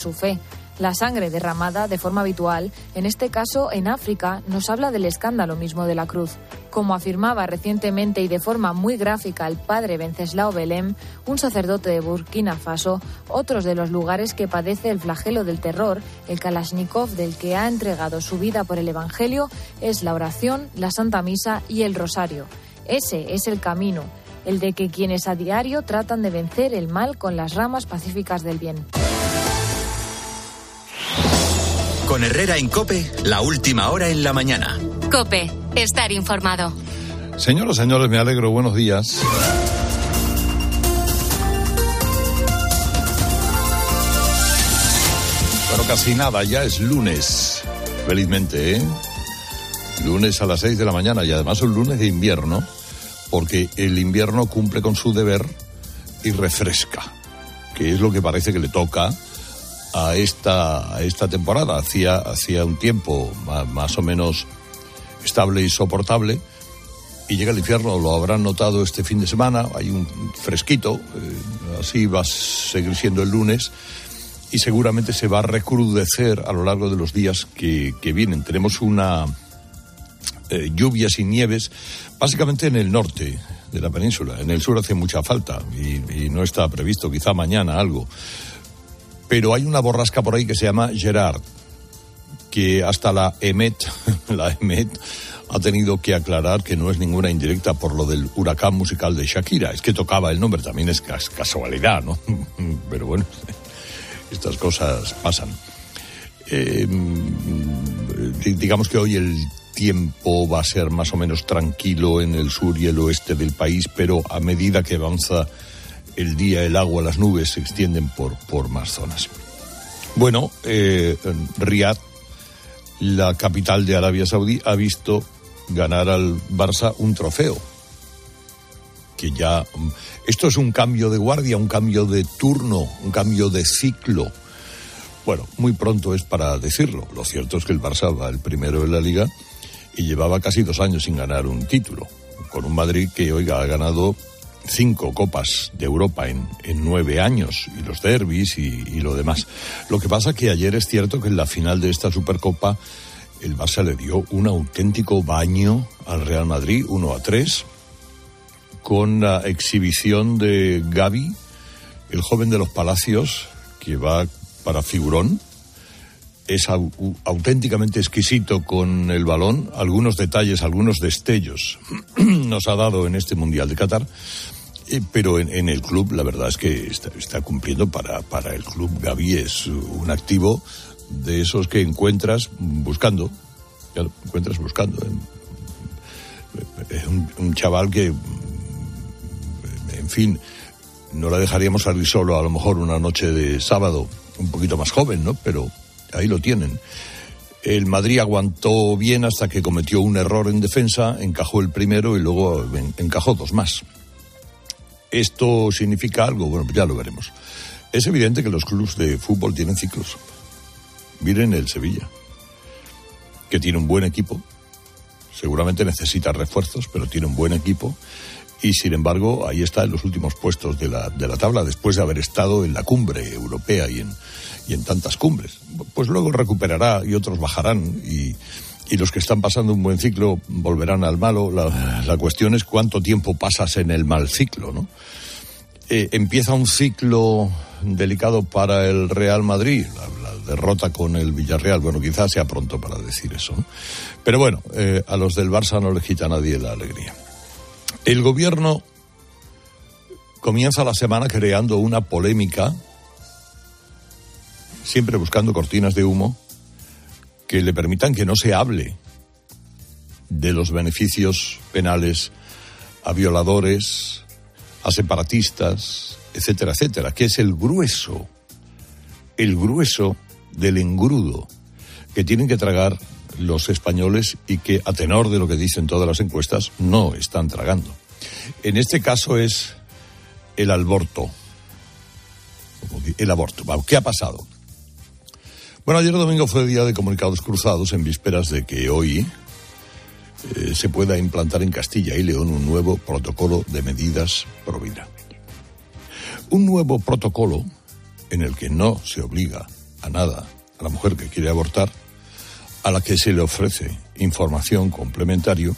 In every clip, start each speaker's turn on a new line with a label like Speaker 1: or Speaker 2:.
Speaker 1: su fe. La sangre derramada de forma habitual, en este caso en África, nos habla del escándalo mismo de la cruz. Como afirmaba recientemente y de forma muy gráfica el padre Wenceslao Belém, un sacerdote de Burkina Faso, otros de los lugares que padece el flagelo del terror, el Kalashnikov del que ha entregado su vida por el Evangelio, es la oración, la Santa Misa y el Rosario. Ese es el camino, el de que quienes a diario tratan de vencer el mal con las ramas pacíficas del bien.
Speaker 2: Con Herrera en COPE, la última hora en la mañana.
Speaker 3: COPE, estar informado.
Speaker 4: Señoras, señores, me alegro, buenos días. Bueno, casi nada, ya es lunes, felizmente, ¿eh? Lunes a las 6 de la mañana y además un lunes de invierno, porque el invierno cumple con su deber y refresca, que es lo que parece que le toca a esta temporada. Hacía un tiempo más o menos estable y soportable, y llega el invierno. Lo habrán notado este fin de semana, hay un fresquito, así va a seguir siendo el lunes, y seguramente se va a recrudecer a lo largo de los días que vienen. Tenemos lluvias y nieves, básicamente en el norte de la península. En el sur hace mucha falta y no está previsto, quizá mañana algo. Pero hay una borrasca por ahí que se llama Gerard, que hasta la EMET ha tenido que aclarar que no es ninguna indirecta por lo del huracán musical de Shakira. Es que tocaba el nombre, también es casualidad, ¿no? Pero bueno, estas cosas pasan. Digamos que hoy el tiempo va a ser más o menos tranquilo en el sur y el oeste del país, pero a medida que avanza el día, el agua, las nubes se extienden por más zonas. Bueno, Riad, la capital de Arabia Saudí, ha visto ganar al Barça un trofeo. Que ya, esto es un cambio de guardia, un cambio de turno, un cambio de ciclo. Bueno, muy pronto es para decirlo. Lo cierto es que el Barça va el primero en la Liga y llevaba casi 2 años sin ganar un título, con un Madrid que, oiga, ha ganado 5 Copas de Europa en 9 años, y los derbis y lo demás. Lo que pasa que ayer es cierto que en la final de esta Supercopa el Barça le dio un auténtico baño al Real Madrid, 1-3, con la exhibición de Gavi, el joven de los Palacios, que va para figurón. Es auténticamente exquisito con el balón. Algunos detalles, algunos destellos nos ha dado en este Mundial de Qatar. Pero en el club la verdad es que está cumpliendo para el club. Gavi es un activo de esos que encuentras buscando. Es un chaval que, en fin, no la dejaríamos salir solo a lo mejor una noche de sábado, un poquito más joven, ¿no? Pero ahí lo tienen. El Madrid aguantó bien hasta que cometió un error en defensa, encajó el primero y luego encajó 2 más. ¿Esto significa algo? Bueno, pues ya lo veremos. Es evidente que los clubes de fútbol tienen ciclos. Miren el Sevilla, que tiene un buen equipo. Seguramente necesita refuerzos, pero tiene un buen equipo. Y sin embargo, ahí está en los últimos puestos de la tabla, después de haber estado en la cumbre europea y en tantas cumbres. Pues luego recuperará y otros bajarán, y los que están pasando un buen ciclo volverán al malo. La cuestión es cuánto tiempo pasas en el mal ciclo, ¿no? Empieza un ciclo delicado para el Real Madrid, la derrota con el Villarreal. Bueno, quizás sea pronto para decir eso, ¿no? Pero bueno, a los del Barça no les quita a nadie la alegría. El gobierno comienza la semana creando una polémica, siempre buscando cortinas de humo que le permitan que no se hable de los beneficios penales a violadores, a separatistas, etcétera, etcétera, que es el grueso del engrudo que tienen que tragar los españoles y que, a tenor de lo que dicen todas las encuestas, no están tragando. En este caso es el aborto. ¿Qué ha pasado? Bueno, ayer domingo fue día de comunicados cruzados en vísperas de que hoy se pueda implantar en Castilla y León un nuevo protocolo de medidas pro vida. Un nuevo protocolo en el que no se obliga a nada a la mujer que quiere abortar, a la que se le ofrece información complementaria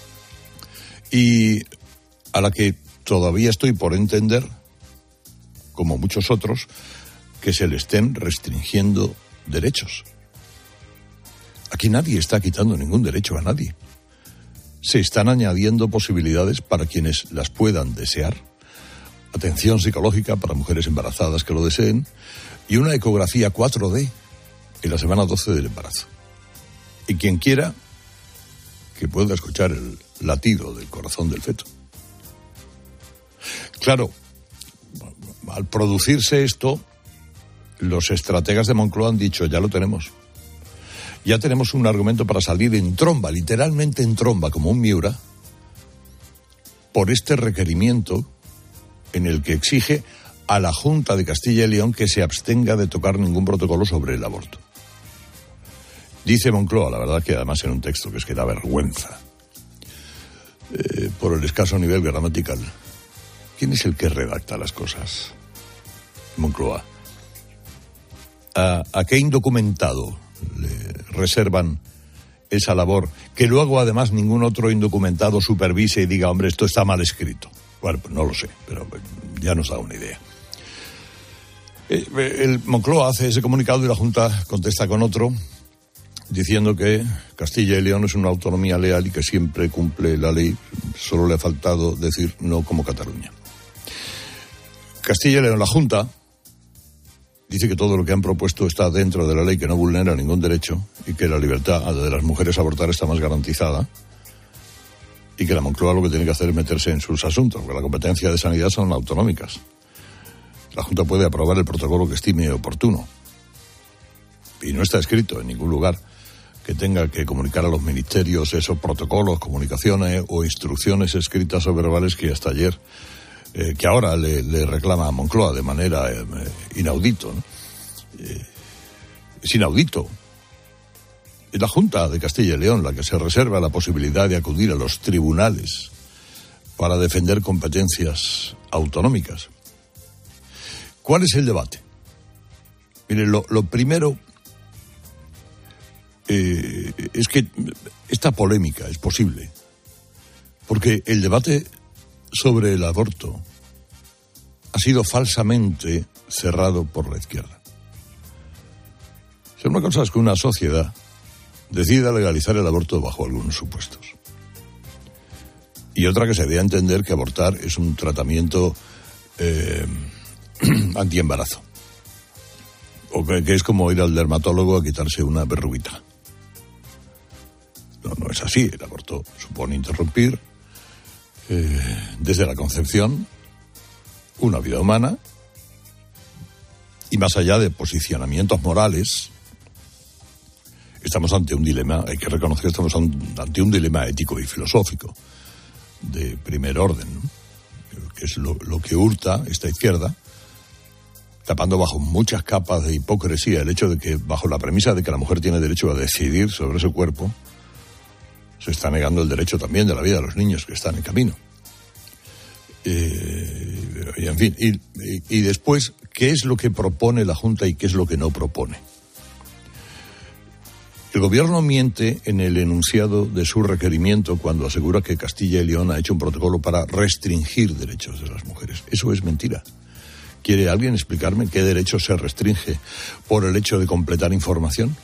Speaker 4: y a la que todavía estoy por entender, como muchos otros, que se le estén restringiendo derechos. Aquí nadie está quitando ningún derecho a nadie. Se están añadiendo posibilidades para quienes las puedan desear, atención psicológica para mujeres embarazadas que lo deseen y una ecografía 4D en la semana 12 del embarazo. Y quien quiera que pueda escuchar el latido del corazón del feto. Claro, al producirse esto, los estrategas de Moncloa han dicho, ya lo tenemos. Ya tenemos un argumento para salir en tromba, literalmente en tromba, como un Miura, por este requerimiento en el que exige a la Junta de Castilla y León que se abstenga de tocar ningún protocolo sobre el aborto. Dice Moncloa, la verdad que además en un texto que es que da vergüenza, por el escaso nivel gramatical. ¿Quién es el que redacta las cosas? Moncloa. ¿A qué indocumentado le reservan esa labor que luego además ningún otro indocumentado supervise y diga, hombre, esto está mal escrito? Bueno, pues no lo sé, pero ya nos da una idea. El Moncloa hace ese comunicado y la Junta contesta con otro, diciendo que Castilla y León es una autonomía leal y que siempre cumple la ley, solo le ha faltado decir no como Cataluña. Castilla y León, la Junta, dice que todo lo que han propuesto está dentro de la ley, que no vulnera ningún derecho y que la libertad de las mujeres a abortar está más garantizada y que la Moncloa lo que tiene que hacer es meterse en sus asuntos, porque la competencia de sanidad son autonómicas. La Junta puede aprobar el protocolo que estime oportuno y no está escrito en ningún lugar que tenga que comunicar a los ministerios esos protocolos, comunicaciones o instrucciones escritas o verbales que hasta ayer, que ahora le reclama a Moncloa de manera inaudito, ¿no? Es inaudito. Es la Junta de Castilla y León la que se reserva la posibilidad de acudir a los tribunales para defender competencias autonómicas. ¿Cuál es el debate? Mire, lo primero es que esta polémica es posible porque el debate sobre el aborto ha sido falsamente cerrado por la izquierda. O sea, una cosa es que una sociedad decida legalizar el aborto bajo algunos supuestos. Y otra que se dé a entender que abortar es un tratamiento antiembarazo. O que es como ir al dermatólogo a quitarse una verruguita. No es así. El aborto supone interrumpir desde la concepción una vida humana y más allá de posicionamientos morales estamos ante un dilema, hay que reconocer que estamos ante un dilema ético y filosófico de primer orden, ¿no? Que es lo que hurta esta izquierda, tapando bajo muchas capas de hipocresía el hecho de que bajo la premisa de que la mujer tiene derecho a decidir sobre su cuerpo se está negando el derecho también de la vida de los niños que están en camino. Y en fin, y después, ¿qué es lo que propone la Junta y qué es lo que no propone? El gobierno miente en el enunciado de su requerimiento cuando asegura que Castilla y León ha hecho un protocolo para restringir derechos de las mujeres. Eso es mentira. ¿Quiere alguien explicarme qué derecho se restringe por el hecho de completar información?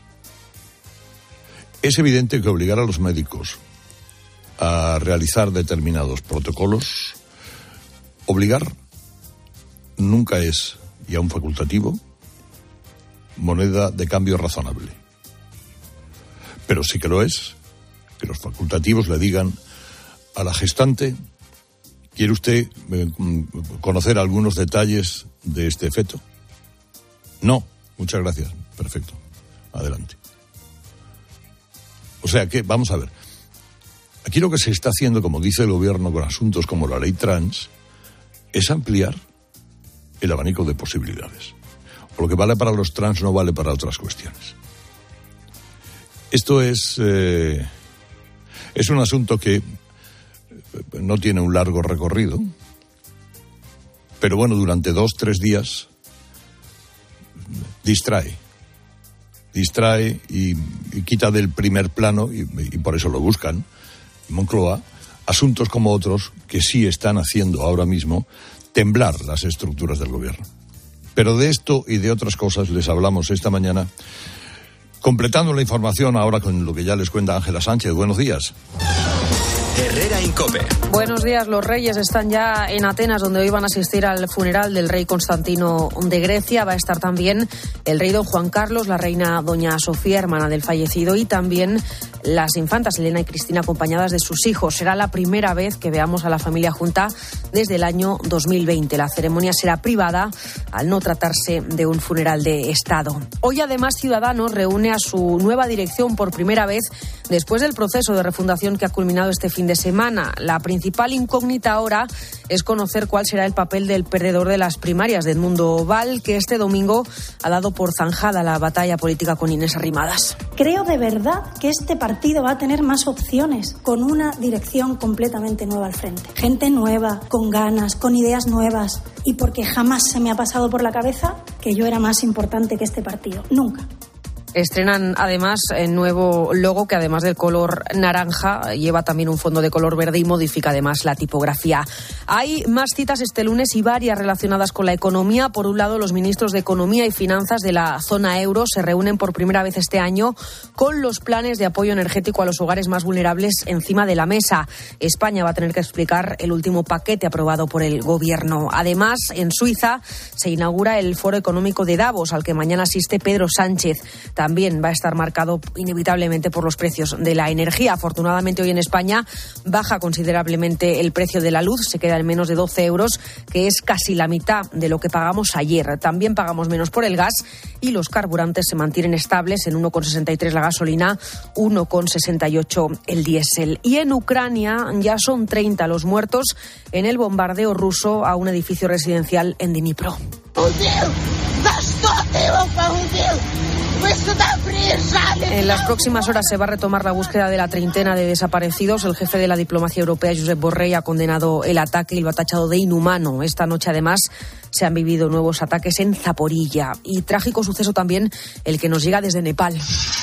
Speaker 4: Es evidente que obligar a los médicos a realizar determinados protocolos, obligar nunca es, y aún facultativo, moneda de cambio razonable. Pero sí que lo es, que los facultativos le digan a la gestante, ¿quiere usted conocer algunos detalles de este feto? No, muchas gracias, perfecto, adelante. O sea que, vamos a ver, aquí lo que se está haciendo, como dice el gobierno con asuntos como la ley trans, es ampliar el abanico de posibilidades. O lo que vale para los trans no vale para otras cuestiones. Esto es un asunto que no tiene un largo recorrido, pero bueno, durante 2-3 días distrae y quita del primer plano, y por eso lo buscan, Moncloa, asuntos como otros que sí están haciendo ahora mismo temblar las estructuras del gobierno. Pero de esto y de otras cosas les hablamos esta mañana, completando la información ahora con lo que ya les cuenta Ángela Sánchez. Buenos días.
Speaker 2: Herrera en COPE.
Speaker 5: Buenos días. Los reyes están ya en Atenas, donde hoy van a asistir al funeral del rey Constantino de Grecia. Va a estar también el rey don Juan Carlos, la reina doña Sofía, hermana del fallecido, y también las infantas Elena y Cristina, acompañadas de sus hijos. Será la primera vez que veamos a la familia junta desde el año 2020. La ceremonia será privada, al no tratarse de un funeral de Estado. Hoy, además, Ciudadanos reúne a su nueva dirección por primera vez después del proceso de refundación que ha culminado este fin de semana. La principal incógnita ahora es conocer cuál será el papel del perdedor de las primarias, de Edmundo Val, que este domingo ha dado por zanjada la batalla política con Inés Arrimadas.
Speaker 6: Creo de verdad que este partido va a tener más opciones con una dirección completamente nueva al frente. Gente nueva, con ganas, con ideas nuevas, y porque jamás se me ha pasado por la cabeza que yo era más importante que este partido. Nunca.
Speaker 5: Estrenan además el nuevo logo, que además del color naranja lleva también un fondo de color verde y modifica además la tipografía. Hay más citas este lunes y varias relacionadas con la economía. Por un lado, los ministros de Economía y Finanzas de la zona euro se reúnen por primera vez este año con los planes de apoyo energético a los hogares más vulnerables encima de la mesa. España va a tener que explicar el último paquete aprobado por el Gobierno. Además, en Suiza se inaugura el Foro Económico de Davos, al que mañana asiste Pedro Sánchez. También va a estar marcado inevitablemente por los precios de la energía. Afortunadamente, hoy en España baja considerablemente el precio de la luz, se queda en menos de 12 euros, que es casi la mitad de lo que pagamos ayer. También pagamos menos por el gas y los carburantes se mantienen estables en 1,63 la gasolina, 1,68 el diésel. Y en Ucrania ya son 30 los muertos en el bombardeo ruso a un edificio residencial en Dnipro. En las próximas horas se va a retomar la búsqueda de la treintena de desaparecidos. El jefe de la diplomacia europea, Josep Borrell, ha condenado el ataque y lo ha tachado de inhumano. Esta noche, además, se han vivido nuevos ataques en Zaporilla. Y trágico suceso también el que nos llega desde Nepal.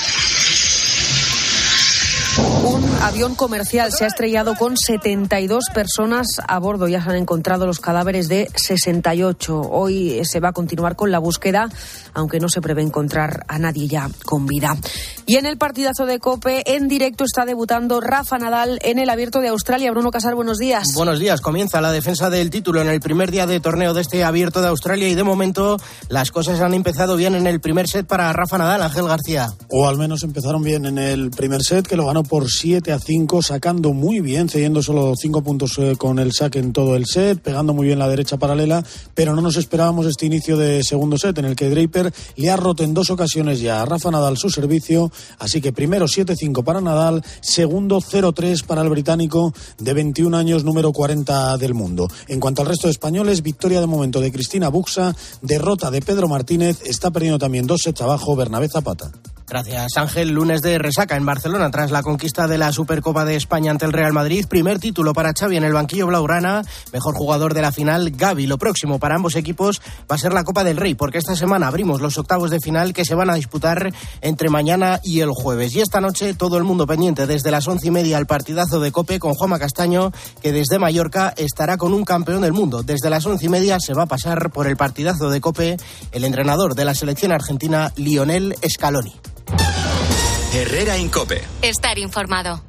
Speaker 5: Un avión comercial se ha estrellado con 72 personas a bordo. Ya se han encontrado los cadáveres de 68. Hoy se va a continuar con la búsqueda, aunque no se prevé encontrar a nadie ya con vida. Y en el partidazo de COPE, en directo, está debutando Rafa Nadal en el Abierto de Australia. Bruno Casar, buenos días.
Speaker 7: Buenos días. Comienza la defensa del título en el primer día de torneo de este Abierto de Australia y de momento las cosas han empezado bien en el primer set para Rafa Nadal. Ángel García.
Speaker 8: O al menos empezaron bien en el primer set, que lo ganó por 7-5, sacando muy bien, cediendo solo 5 puntos con el saque en todo el set, pegando muy bien la derecha paralela, pero no nos esperábamos este inicio de segundo set en el que Draper le ha roto en 2 ocasiones ya a Rafa Nadal su servicio, así que primero 7-5 para Nadal, segundo 0-3 para el británico de 21 años, número 40 del mundo. En cuanto al resto de españoles, victoria de momento de Cristina Buxa, derrota de Pedro Martínez, está perdiendo también 2 sets abajo Bernabé Zapata.
Speaker 7: Gracias, Ángel. Lunes de resaca en Barcelona tras la conquista de la Supercopa de España ante el Real Madrid. Primer título para Xavi en el banquillo blaugrana. Mejor jugador de la final, Gavi. Lo próximo para ambos equipos va a ser la Copa del Rey, porque esta semana abrimos los octavos de final que se van a disputar entre mañana y el jueves. Y esta noche todo el mundo pendiente desde las 11:30 al partidazo de COPE con Juanma Castaño, que desde Mallorca estará con un campeón del mundo. Desde las 11:30 se va a pasar por el partidazo de COPE el entrenador de la selección argentina, Lionel Scaloni.
Speaker 2: Herrera en COPE.
Speaker 3: Estar informado.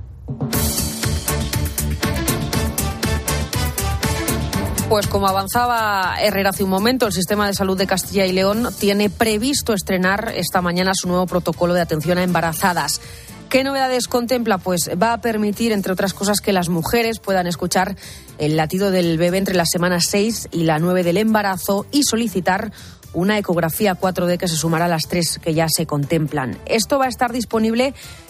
Speaker 5: Pues como avanzaba Herrera hace un momento, el Sistema de Salud de Castilla y León tiene previsto estrenar esta mañana su nuevo protocolo de atención a embarazadas. ¿Qué novedades contempla? Pues va a permitir, entre otras cosas, que las mujeres puedan escuchar el latido del bebé entre las semanas 6 y la 9 del embarazo y solicitar una ecografía 4D que se sumará a las 3 que ya se contemplan. Esto va a estar disponible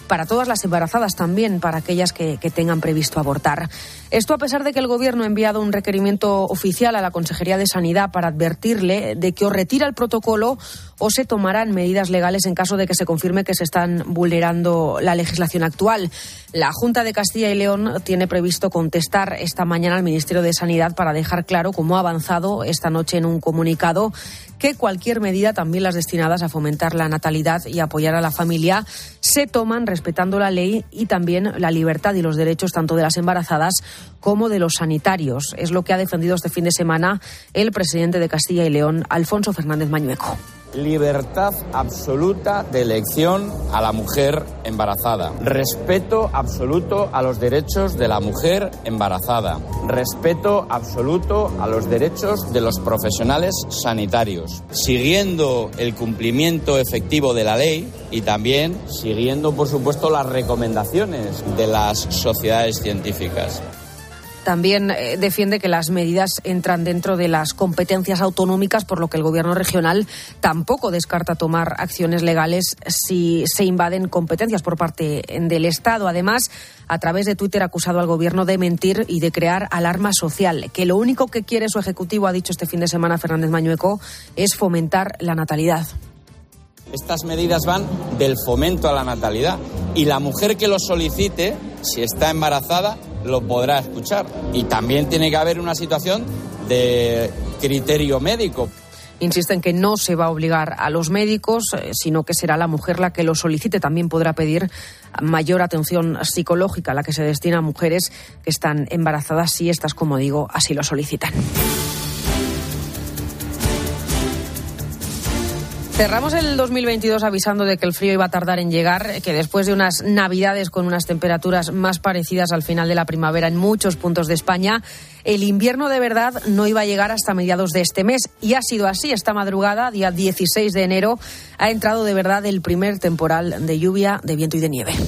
Speaker 5: para todas las embarazadas también, para aquellas que tengan previsto abortar. Esto a pesar de que el Gobierno ha enviado un requerimiento oficial a la Consejería de Sanidad para advertirle de que o retira el protocolo o se tomarán medidas legales en caso de que se confirme que se están vulnerando la legislación actual. La Junta de Castilla y León tiene previsto contestar esta mañana al Ministerio de Sanidad para dejar claro, como ha avanzado esta noche en un comunicado, que cualquier medida, también las destinadas a fomentar la natalidad y apoyar a la familia, se toman respetando la ley y también la libertad y los derechos tanto de las embarazadas como de los sanitarios. Es lo que ha defendido este fin de semana el presidente de Castilla y León, Alfonso Fernández Mañueco.
Speaker 9: Libertad absoluta de elección a la mujer embarazada. Respeto absoluto a los derechos de la mujer embarazada. Respeto absoluto a los derechos de los profesionales sanitarios. Siguiendo el cumplimiento efectivo de la ley y también siguiendo, por supuesto, las recomendaciones de las sociedades científicas.
Speaker 5: También defiende que las medidas entran dentro de las competencias autonómicas, por lo que el Gobierno regional tampoco descarta tomar acciones legales si se invaden competencias por parte del Estado. Además, a través de Twitter ha acusado al Gobierno de mentir y de crear alarma social, que lo único que quiere su Ejecutivo, ha dicho este fin de semana Fernández Mañueco, es fomentar la natalidad.
Speaker 9: Estas medidas van del fomento a la natalidad y la mujer que lo solicite, si está embarazada, lo podrá escuchar. Y también tiene que haber una situación de criterio médico.
Speaker 5: Insisten que no se va a obligar a los médicos, sino que será la mujer la que lo solicite. También podrá pedir mayor atención psicológica, la que se destina a mujeres que están embarazadas, si estas, como digo, así lo solicitan. Cerramos el 2022 avisando de que el frío iba a tardar en llegar, que después de unas navidades con unas temperaturas más parecidas al final de la primavera en muchos puntos de España, el invierno de verdad no iba a llegar hasta mediados de este mes. Y ha sido así. Esta madrugada, día 16 de enero, ha entrado de verdad el primer temporal de lluvia, de viento y de nieve.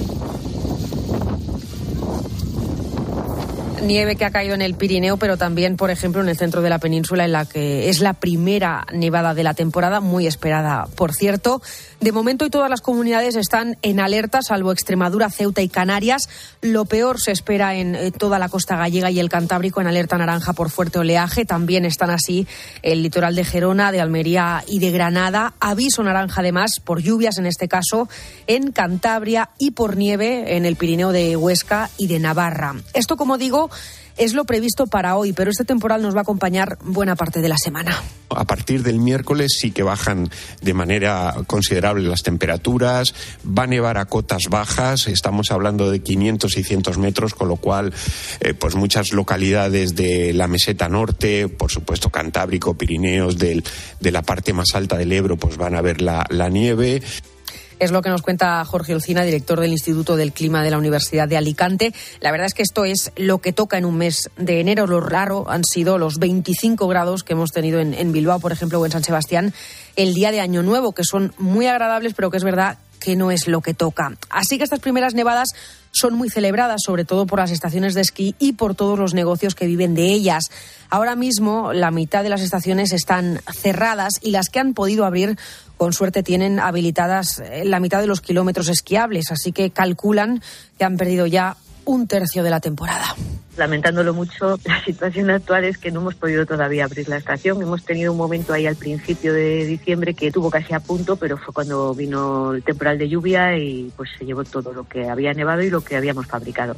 Speaker 5: Nieve que ha caído en el Pirineo, pero también, por ejemplo, en el centro de la península, en la que es la primera nevada de la temporada, muy esperada, por cierto. De momento, y todas las comunidades están en alerta, salvo Extremadura, Ceuta y Canarias. Lo peor se espera en toda la costa gallega y el Cantábrico, en alerta naranja por fuerte oleaje. También están así el litoral de Gerona, de Almería y de Granada. Aviso naranja, además, por lluvias, en este caso, en Cantabria, y por nieve en el Pirineo de Huesca y de Navarra. Esto, como digo, es lo previsto para hoy, pero este temporal nos va a acompañar buena parte de la semana.
Speaker 10: A partir del miércoles sí que bajan de manera considerable las temperaturas, va a nevar a cotas bajas, estamos hablando de 500 y 600 metros, con lo cual pues muchas localidades de la meseta norte, por supuesto Cantábrico, Pirineos, de la parte más alta del Ebro, pues van a ver la nieve.
Speaker 5: Es lo que nos cuenta Jorge Olcina, director del Instituto del Clima de la Universidad de Alicante. La verdad es que esto es lo que toca en un mes de enero. Lo raro han sido los 25 grados que hemos tenido en Bilbao, por ejemplo, o en San Sebastián, el día de Año Nuevo, que son muy agradables, pero que es verdad que no es lo que toca. Así que estas primeras nevadas son muy celebradas, sobre todo por las estaciones de esquí y por todos los negocios que viven de ellas. Ahora mismo la mitad de las estaciones están cerradas y las que han podido abrir, con suerte, tienen habilitadas la mitad de los kilómetros esquiables, así que calculan que han perdido ya un tercio de la temporada.
Speaker 11: Lamentándolo mucho, la situación actual es que no hemos podido todavía abrir la estación. Hemos tenido un momento ahí al principio de diciembre que estuvo casi a punto, pero fue cuando vino el temporal de lluvia y pues se llevó todo lo que había nevado y lo que habíamos fabricado.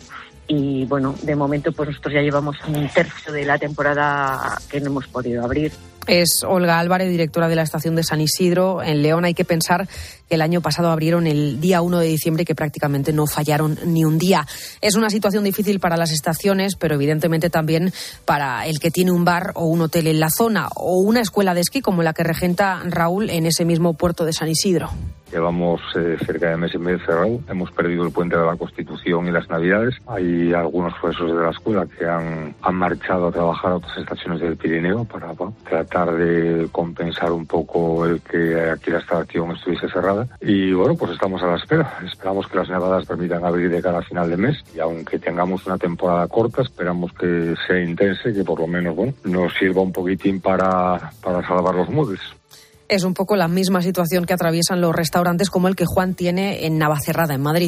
Speaker 11: Y bueno, de momento pues nosotros ya llevamos un tercio de la temporada que no hemos podido abrir.
Speaker 5: Es Olga Álvarez, directora de la estación de San Isidro, en León. Hay que pensar que el año pasado abrieron el día 1 de diciembre y que prácticamente no fallaron ni un día. Es una situación difícil para las estaciones, pero evidentemente también para el que tiene un bar o un hotel en la zona, o una escuela de esquí como la que regenta Raúl en ese mismo puerto de San Isidro.
Speaker 12: Llevamos cerca de mes y medio cerrado. Hemos perdido el puente de la Constitución y las Navidades. Hay algunos profesores de la escuela que han marchado a trabajar a otras estaciones del Pirineo para tratar de compensar un poco el que aquí la estación estuviese cerrada. Y bueno, pues estamos a la espera. Esperamos que las nevadas permitan abrir de cara a final de mes. Y aunque tengamos una temporada corta, esperamos que sea intensa y que por lo menos nos sirva un poquitín para salvar los muebles.
Speaker 5: Es un poco la misma situación que atraviesan los restaurantes, como el que Juan tiene en Navacerrada, en Madrid.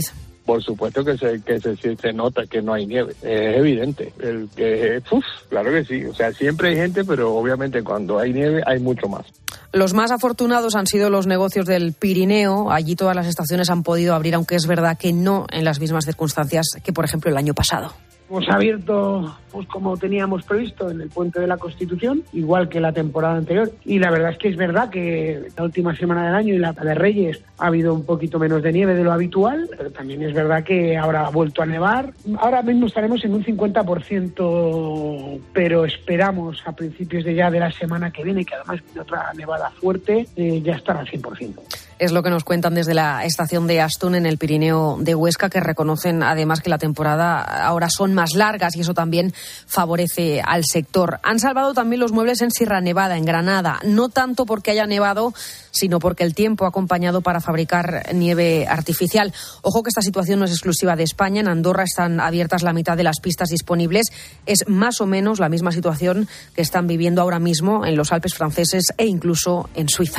Speaker 13: por supuesto que se nota que no hay nieve, es evidente. Claro que sí, o sea, siempre hay gente, pero obviamente cuando hay nieve hay mucho más.
Speaker 5: Los más afortunados han sido los negocios del Pirineo. Allí todas las estaciones han podido abrir, aunque es verdad que no en las mismas circunstancias que, por ejemplo, el año pasado.
Speaker 14: Hemos abierto pues como teníamos previsto en el Puente de la Constitución, igual que la temporada anterior. Y la verdad es verdad que la última semana del año y la de Reyes ha habido un poquito menos de nieve de lo habitual, pero también es verdad que ahora ha vuelto a nevar. Ahora mismo estaremos en un 50%, pero esperamos a principios de la semana que viene, que además viene otra nevada fuerte, ya estará al 100%.
Speaker 5: Es lo que nos cuentan desde la estación de Astún en el Pirineo de Huesca, que reconocen además que la temporada ahora son más largas y eso también favorece al sector. Han salvado también los muebles en Sierra Nevada, en Granada, no tanto porque haya nevado, sino porque el tiempo ha acompañado para fabricar nieve artificial. Ojo que esta situación no es exclusiva de España. En Andorra están abiertas la mitad de las pistas disponibles. Es más o menos la misma situación que están viviendo ahora mismo en los Alpes franceses e incluso en Suiza.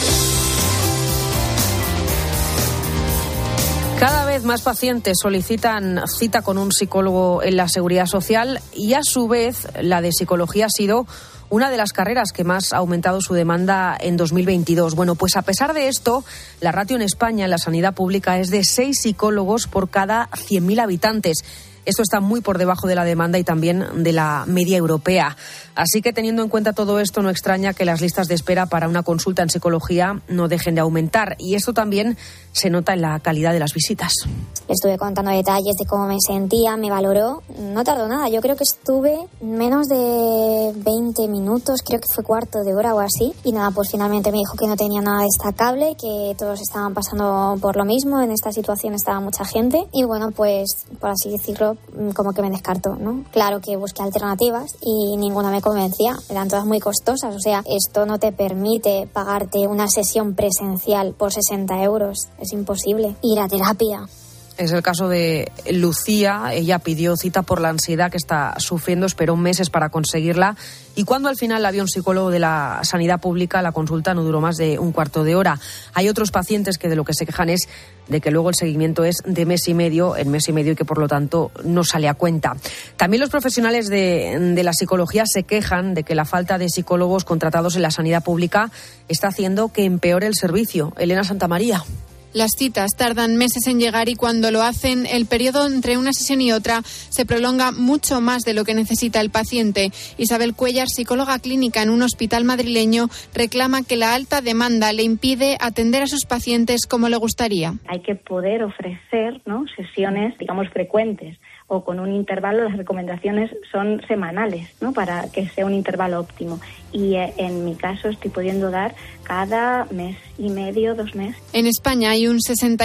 Speaker 5: Cada vez más pacientes solicitan cita con un psicólogo en la Seguridad Social y, a su vez, la de psicología ha sido una de las carreras que más ha aumentado su demanda en 2022. Bueno, pues a pesar de esto, la ratio en España en la sanidad pública es de 6 psicólogos por cada 100.000 habitantes. Esto está muy por debajo de la demanda y también de la media europea. Así que, teniendo en cuenta todo esto, no extraña que las listas de espera para una consulta en psicología no dejen de aumentar. Y esto también se nota en la calidad de las visitas.
Speaker 15: Estuve contando detalles de cómo me sentía, me valoró. No tardó nada. Yo creo que estuve menos de 20 minutos, creo que fue cuarto de hora o así. Y nada, pues finalmente me dijo que no tenía nada destacable, que todos estaban pasando por lo mismo. En esta situación estaba mucha gente. Y bueno, pues, por así decirlo, como que me descartó, ¿no? Claro que busqué alternativas y ninguna me convencía, eran todas muy costosas, o sea, esto no te permite pagarte una sesión presencial por 60 euros, es imposible. Ir a terapia.
Speaker 5: Es el caso de Lucía. Ella pidió cita por la ansiedad que está sufriendo, esperó meses para conseguirla y cuando al final la vio un psicólogo de la sanidad pública, la consulta no duró más de un cuarto de hora. Hay otros pacientes que de lo que se quejan es de que luego el seguimiento es de mes y medio y que por lo tanto no sale a cuenta. También los profesionales de la psicología se quejan de que la falta de psicólogos contratados en la sanidad pública está haciendo que empeore el servicio. Elena Santamaría.
Speaker 16: Las citas tardan meses en llegar y cuando lo hacen, el periodo entre una sesión y otra se prolonga mucho más de lo que necesita el paciente. Isabel Cuellar, psicóloga clínica en un hospital madrileño, reclama que la alta demanda le impide atender a sus pacientes como le gustaría.
Speaker 17: Hay que poder ofrecer, ¿no?, sesiones, digamos, frecuentes o con un intervalo. Las recomendaciones son semanales, ¿no?, para que sea un intervalo óptimo. Y en mi caso estoy pudiendo dar cada mes y medio, 2 meses.
Speaker 16: En España hay un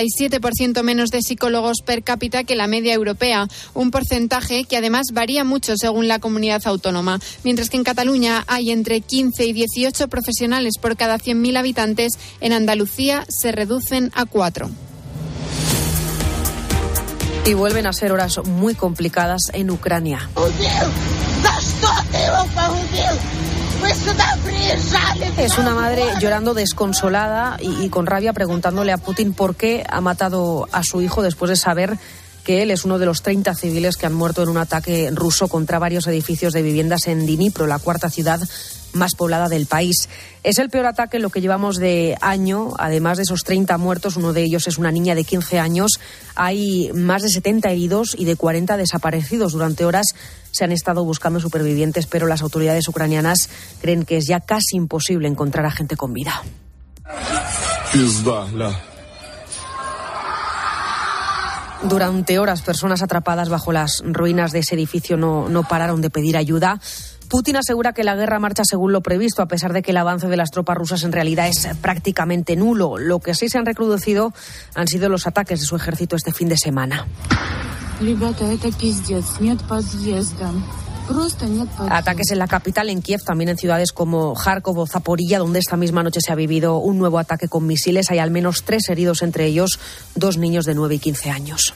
Speaker 16: 67% menos de psicólogos per cápita que la media europea, un porcentaje que además varía mucho según la comunidad autónoma, mientras que en Cataluña hay entre 15 y 18 profesionales por cada 100.000 habitantes, en Andalucía se reducen a 4.
Speaker 5: Y vuelven a ser horas muy complicadas en Ucrania. Es una madre llorando desconsolada y con rabia preguntándole a Putin por qué ha matado a su hijo después de saber que él es uno de los 30 civiles que han muerto en un ataque ruso contra varios edificios de viviendas en Dnipro, la cuarta ciudad más poblada del país. Es el peor ataque en lo que llevamos de año. Además de esos 30 muertos, uno de ellos es una niña de 15 años. Hay más de 70 heridos y de 40 desaparecidos. Durante horas se han estado buscando supervivientes, pero las autoridades ucranianas creen que es ya casi imposible encontrar a gente con vida. Durante horas, personas atrapadas bajo las ruinas de ese edificio no pararon de pedir ayuda. Putin asegura que la guerra marcha según lo previsto, a pesar de que el avance de las tropas rusas en realidad es prácticamente nulo. Lo que sí se han recrudecido han sido los ataques de su ejército este fin de semana. Ataques en la capital, en Kiev, también en ciudades como Kharkov o Zaporilla, donde esta misma noche se ha vivido un nuevo ataque con misiles. Hay al menos 3 heridos, entre ellos 2 niños de 9 y 15 años.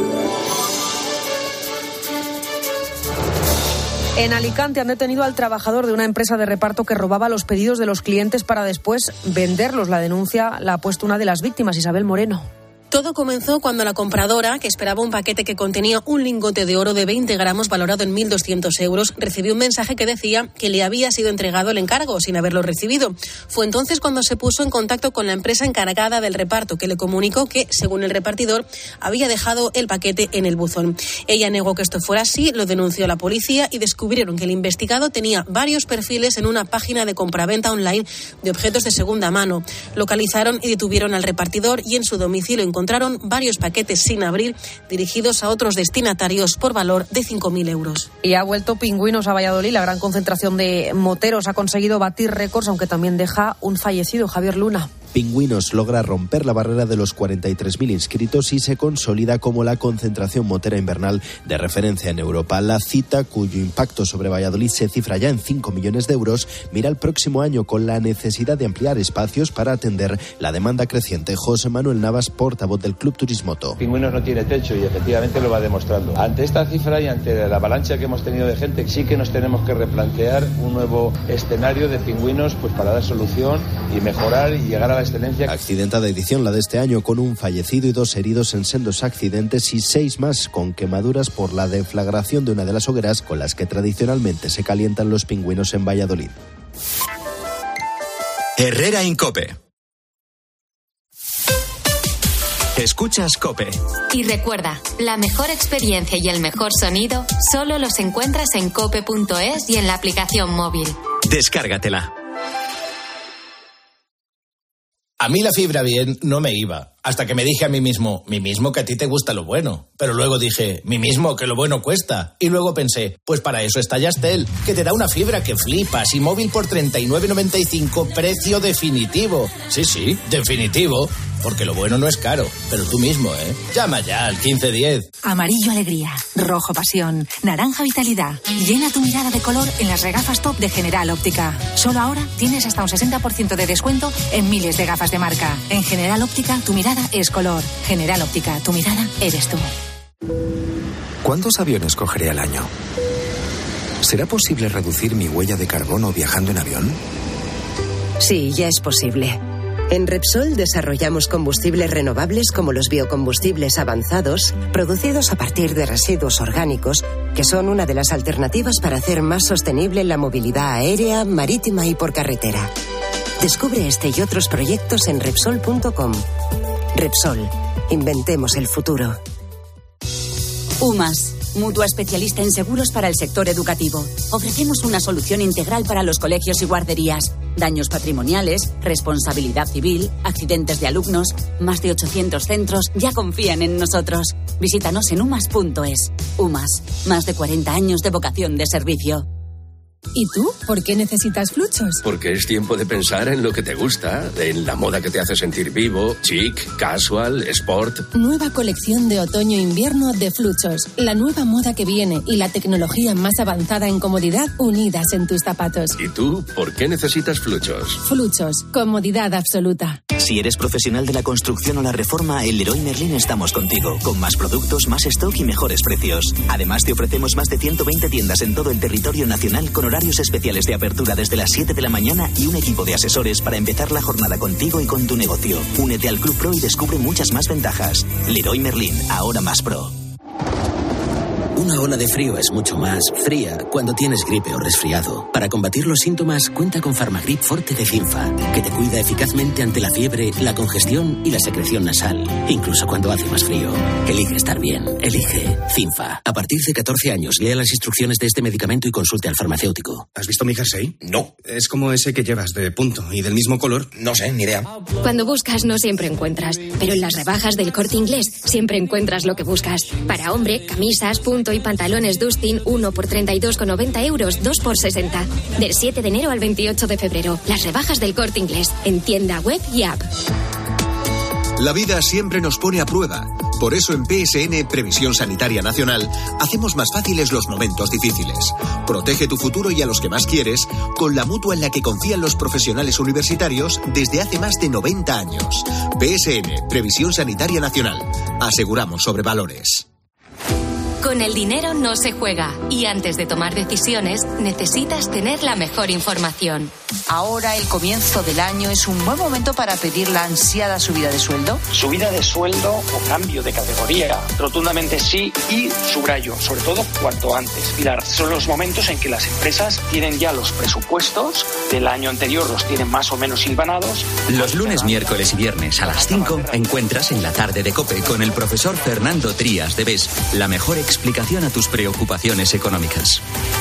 Speaker 5: En Alicante han detenido al trabajador de una empresa de reparto que robaba los pedidos de los clientes para después venderlos. La denuncia la ha puesto una de las víctimas, Isabel Moreno.
Speaker 18: Todo comenzó cuando la compradora, que esperaba un paquete que contenía un lingote de oro de 20 gramos valorado en 1.200 euros, recibió un mensaje que decía que le había sido entregado el encargo sin haberlo recibido. Fue entonces cuando se puso en contacto con la empresa encargada del reparto, que le comunicó que, según el repartidor, había dejado el paquete en el buzón. Ella negó que esto fuera así, lo denunció a la policía y descubrieron que el investigado tenía varios perfiles en una página de compraventa online de objetos de segunda mano. Localizaron y detuvieron al repartidor y en su domicilio encontraron varios paquetes sin abrir dirigidos a otros destinatarios por valor de 5.000 euros.
Speaker 5: Y ha vuelto Pingüinos a Valladolid. La gran concentración de moteros ha conseguido batir récords, aunque también deja un fallecido. Javier Luna.
Speaker 19: Pingüinos logra romper la barrera de los 43.000 inscritos y se consolida como la concentración motera invernal de referencia en Europa. La cita, cuyo impacto sobre Valladolid se cifra ya en 5 millones de euros, mira al próximo año con la necesidad de ampliar espacios para atender la demanda creciente. José Manuel Navas, portavoz del Club Turismoto.
Speaker 20: Pingüinos no tiene techo y efectivamente lo va demostrando. Ante esta cifra y ante la avalancha que hemos tenido de gente, sí que nos tenemos que replantear un nuevo escenario de Pingüinos, pues para dar solución y mejorar y llegar a la excelencia.
Speaker 19: Accidentada edición la de este año, con un fallecido y 2 heridos en sendos accidentes y 6 más con quemaduras por la deflagración de una de las hogueras con las que tradicionalmente se calientan los pingüinos en Valladolid.
Speaker 2: Herrera Incope. Escuchas COPE.
Speaker 3: Y recuerda, la mejor experiencia y el mejor sonido solo los encuentras en cope.es y en la aplicación móvil.
Speaker 2: Descárgatela.
Speaker 21: A mí la fibra bien no me iba, hasta que me dije a mí mismo que a ti te gusta lo bueno. Pero luego dije, mí mismo que lo bueno cuesta. Y luego pensé, pues para eso está Yastel, que te da una fibra que flipas y móvil por 39,95, precio definitivo. Sí, definitivo, porque lo bueno no es caro, pero tú mismo, ¿eh? Llama ya al 1510.
Speaker 22: Amarillo alegría, rojo pasión, naranja vitalidad. Llena tu mirada de color en las regafas top de General Óptica. Solo ahora tienes hasta un 60% de descuento en miles de gafas de marca. En General Óptica, tu mirada es color. General Óptica, tu mirada eres tú.
Speaker 23: ¿Cuántos aviones cogeré al año? ¿Será posible reducir mi huella de carbono viajando en avión?
Speaker 24: Sí, ya es posible. En Repsol desarrollamos combustibles renovables como los biocombustibles avanzados, producidos a partir de residuos orgánicos, que son una de las alternativas para hacer más sostenible la movilidad aérea, marítima y por carretera. Descubre este y otros proyectos en Repsol.com. Repsol, inventemos el futuro.
Speaker 25: UMAS, mutua especialista en seguros para el sector educativo. Ofrecemos una solución integral para los colegios y guarderías. Daños patrimoniales, responsabilidad civil, accidentes de alumnos. Más de 800 centros ya confían en nosotros. Visítanos en umas.es. UMAS, más de 40 años de vocación de servicio.
Speaker 26: ¿Y tú? ¿Por qué necesitas Fluchos?
Speaker 27: Porque es tiempo de pensar en lo que te gusta, en la moda que te hace sentir vivo, chic, casual, sport.
Speaker 26: Nueva colección de otoño-invierno de Fluchos. La nueva moda que viene y la tecnología más avanzada en comodidad unidas en tus zapatos.
Speaker 27: ¿Y tú? ¿Por qué necesitas Fluchos?
Speaker 26: Fluchos. Comodidad absoluta.
Speaker 28: Si eres profesional de la construcción o la reforma, en Leroy Merlin estamos contigo. Con más productos, más stock y mejores precios. Además, te ofrecemos más de 120 tiendas en todo el territorio nacional con horarios especiales de apertura desde las 7 de la mañana y un equipo de asesores para empezar la jornada contigo y con tu negocio. Únete al Club Pro y descubre muchas más ventajas. Leroy Merlin, ahora más pro.
Speaker 29: Una ola de frío es mucho más fría cuando tienes gripe o resfriado. Para combatir los síntomas, cuenta con Farmagrip Forte de Cinfa, que te cuida eficazmente ante la fiebre, la congestión y la secreción nasal, incluso cuando hace más frío. Elige estar bien. Elige Cinfa. A partir de 14 años, lea las instrucciones de este medicamento y consulte al farmacéutico.
Speaker 30: ¿Has visto mi jersey? No. Es como ese que llevas, de punto y del mismo color. No sé, ni idea.
Speaker 31: Cuando buscas no siempre encuentras, pero en las rebajas del Corte Inglés siempre encuentras lo que buscas. Para hombre, camisas, punto y pantalones Dustin, 1 por 32,90 euros, 2 por 60. Del 7 de enero al 28 de febrero. Las rebajas del Corte Inglés. En tienda web y app.
Speaker 32: La vida siempre nos pone a prueba. Por eso en PSN, Previsión Sanitaria Nacional, hacemos más fáciles los momentos difíciles. Protege tu futuro y a los que más quieres con la mutua en la que confían los profesionales universitarios desde hace más de 90 años. PSN, Previsión Sanitaria Nacional. Aseguramos sobre valores.
Speaker 3: Con el dinero no se juega y antes de tomar decisiones necesitas tener la mejor información.
Speaker 1: Ahora el comienzo del año es un buen momento para pedir la ansiada subida de sueldo.
Speaker 4: Subida de sueldo o cambio de categoría. Rotundamente sí, y subrayo, sobre todo cuanto antes. Pilar, son los momentos en que las empresas tienen ya los presupuestos del año anterior, los tienen más o menos hilvanados.
Speaker 2: Los lunes, miércoles y viernes a las 5 encuentras en la tarde de COPE con el profesor Fernando Trías de BES la mejor explicación a tus preocupaciones económicas.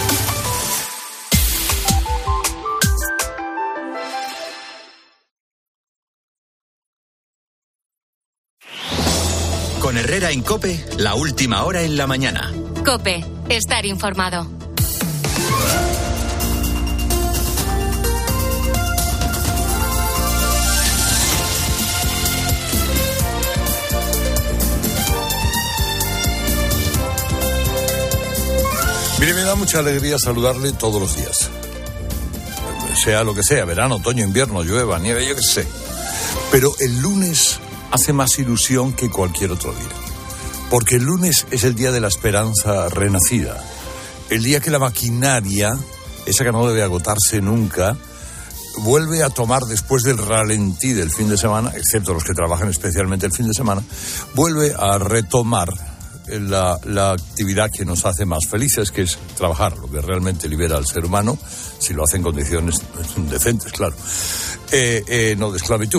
Speaker 2: Con Herrera en COPE, la última hora en la mañana.
Speaker 3: COPE, estar informado.
Speaker 6: Mire, me da mucha alegría saludarle todos los días. Sea lo que sea, verano, otoño, invierno, llueva, nieve, yo qué sé. Pero el lunes hace más ilusión que cualquier otro día. Porque el lunes es el día de la esperanza renacida. El día que la maquinaria, esa que no debe agotarse nunca, vuelve a tomar después del ralentí del fin de semana, excepto los que trabajan especialmente el fin de semana, vuelve a retomar la actividad que nos hace más felices, que es trabajar, lo que realmente libera al ser humano, si lo hace en condiciones decentes, claro, no de esclavitud.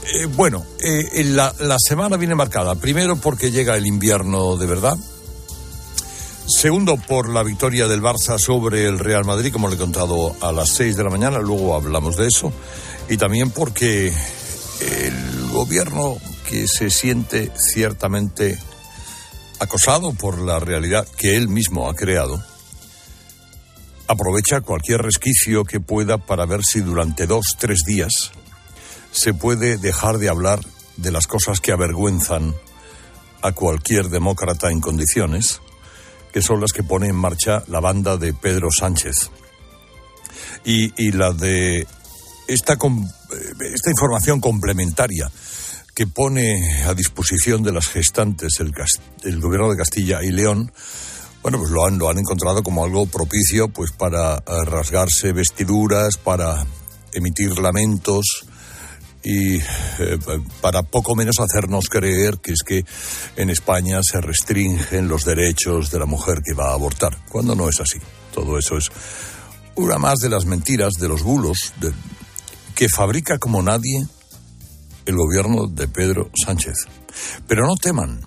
Speaker 6: La semana viene marcada, primero porque llega el invierno de verdad, segundo por la victoria del Barça sobre el Real Madrid, como le he contado a las 6 de la mañana, luego hablamos de eso, y también porque el gobierno, que se siente ciertamente acosado por la realidad que él mismo ha creado, aprovecha cualquier resquicio que pueda para ver si durante 2-3 días se puede dejar de hablar de las cosas que avergüenzan a cualquier demócrata en condiciones, que son las que pone en marcha la banda de Pedro Sánchez. Y la de esta información complementaria que pone a disposición de las gestantes el gobierno de Castilla y León, bueno, pues lo han encontrado como algo propicio pues para rasgarse vestiduras, para emitir lamentos y para poco menos hacernos creer que es que en España se restringen los derechos de la mujer que va a abortar, cuando no es así. Todo eso es una más de las mentiras, de los bulos que fabrica como nadie el gobierno de Pedro Sánchez. Pero no teman,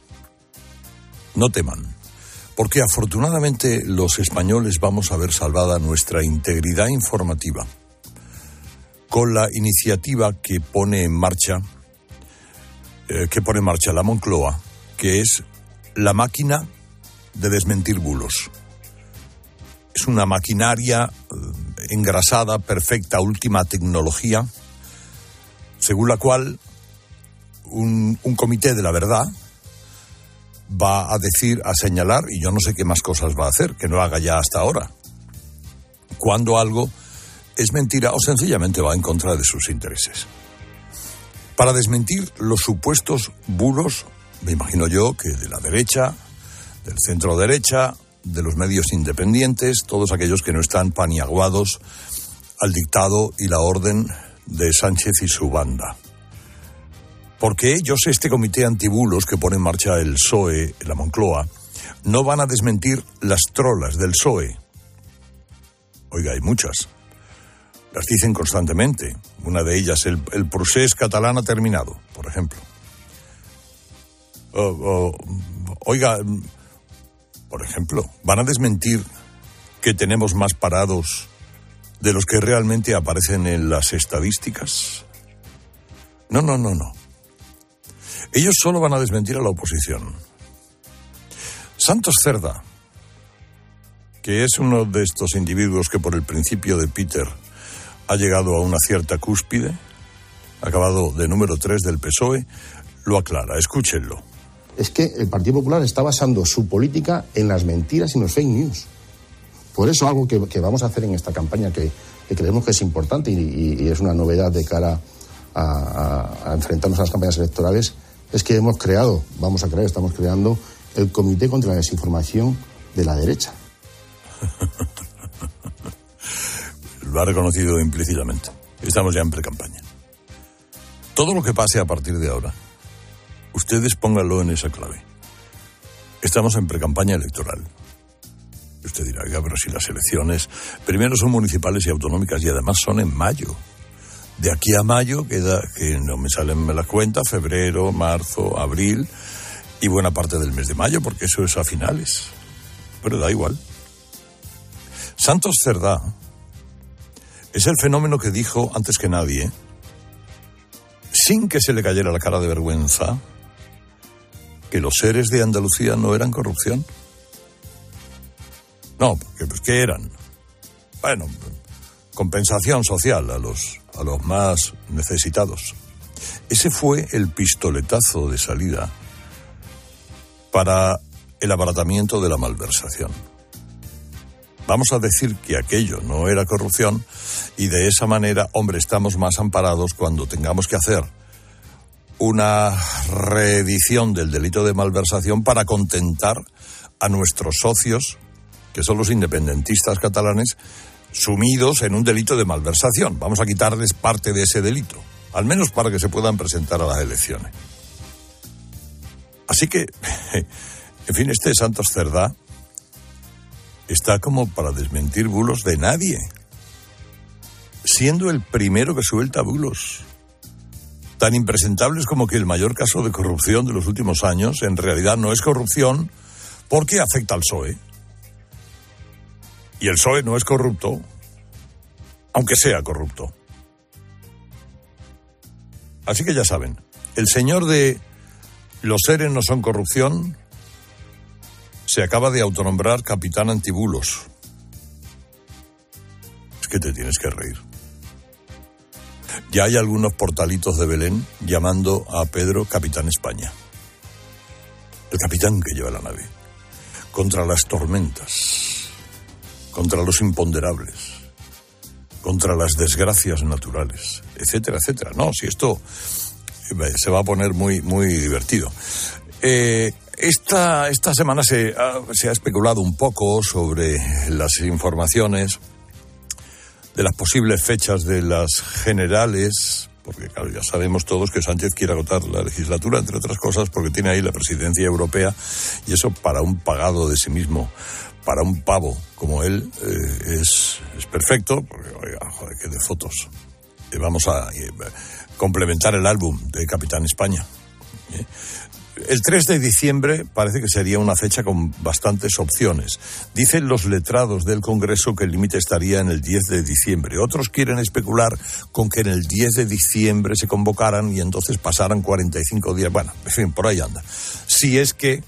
Speaker 6: porque afortunadamente los españoles vamos a ver salvada nuestra integridad informativa con la iniciativa que pone en marcha la Moncloa, que es la máquina de desmentir bulos. Es una maquinaria engrasada, perfecta, última tecnología, según la cual un comité de la verdad va a decir, a señalar, y yo no sé qué más cosas va a hacer, que no haga ya hasta ahora, cuando algo es mentira o sencillamente va en contra de sus intereses. Para desmentir los supuestos bulos, me imagino yo que de la derecha, del centro derecha, de los medios independientes, todos aquellos que no están paniaguados al dictado y la orden de Sánchez y su banda. Porque ellos, este comité antibulos que pone en marcha el PSOE, la Moncloa, no van a desmentir las trolas del PSOE. Oiga, hay muchas. Las dicen constantemente. Una de ellas, el procés catalán ha terminado, por ejemplo. Oiga, por ejemplo, ¿van a desmentir que tenemos más parados de los que realmente aparecen en las estadísticas? No. Ellos solo van a desmentir a la oposición. Santos Cerda, que es uno de estos individuos que por el principio de Peter ha llegado a una cierta cúspide, acabado de número 3 del PSOE, lo aclara. Escúchenlo.
Speaker 7: Es que el Partido Popular está basando su política en las mentiras y en los fake news. Por eso algo que vamos a hacer en esta campaña que creemos que es importante y es una novedad de cara a enfrentarnos a las campañas electorales, es que estamos creando el Comité contra la Desinformación de la derecha.
Speaker 6: Lo ha reconocido implícitamente. Estamos ya en precampaña. Todo lo que pase a partir de ahora, ustedes pónganlo en esa clave. Estamos en precampaña electoral. Usted dirá, oiga, pero si las elecciones primero son municipales y autonómicas y además son en mayo. De aquí a mayo queda, que no me salen las cuentas, febrero, marzo, abril y buena parte del mes de mayo, porque eso es a finales. Pero da igual. Santos Cerdá es el fenómeno que dijo antes que nadie, sin que se le cayera la cara de vergüenza, que los seres de Andalucía no eran corrupción. No, porque pues, ¿qué eran? Bueno, compensación social a los más necesitados. Ese fue el pistoletazo de salida para el abaratamiento de la malversación. Vamos a decir que aquello no era corrupción y de esa manera, hombre, estamos más amparados cuando tengamos que hacer una reedición del delito de malversación para contentar a nuestros socios, que son los independentistas catalanes, sumidos en un delito de malversación. Vamos a quitarles parte de ese delito, al menos para que se puedan presentar a las elecciones. Así que, en fin, este Santos Cerdá está como para desmentir bulos de nadie, siendo el primero que suelta bulos tan impresentables como que el mayor caso de corrupción de los últimos años en realidad no es corrupción porque afecta al PSOE. Y el PSOE no es corrupto, aunque sea corrupto. Así que ya saben, el señor de los seres no son corrupción se acaba de autonombrar capitán antibulos. Es que te tienes que reír. Ya hay algunos portalitos de Belén llamando a Pedro Capitán España. El capitán que lleva la nave. Contra las tormentas, contra los imponderables, contra las desgracias naturales, etcétera, etcétera. No, si esto se va a poner muy, muy divertido. Esta semana se ha especulado un poco sobre las informaciones de las posibles fechas de las generales, porque claro, ya sabemos todos que Sánchez quiere agotar la legislatura, entre otras cosas, porque tiene ahí la presidencia europea, y eso para un pagado de sí mismo, para un pavo como él, es perfecto, porque, oiga, joder, que de fotos. Vamos a complementar el álbum de Capitán España. El 3 de diciembre parece que sería una fecha con bastantes opciones. Dicen los letrados del Congreso que el límite estaría en el 10 de diciembre. Otros quieren especular con que en el 10 de diciembre se convocaran y entonces pasaran 45 días. Bueno, en fin, por ahí anda. Si es que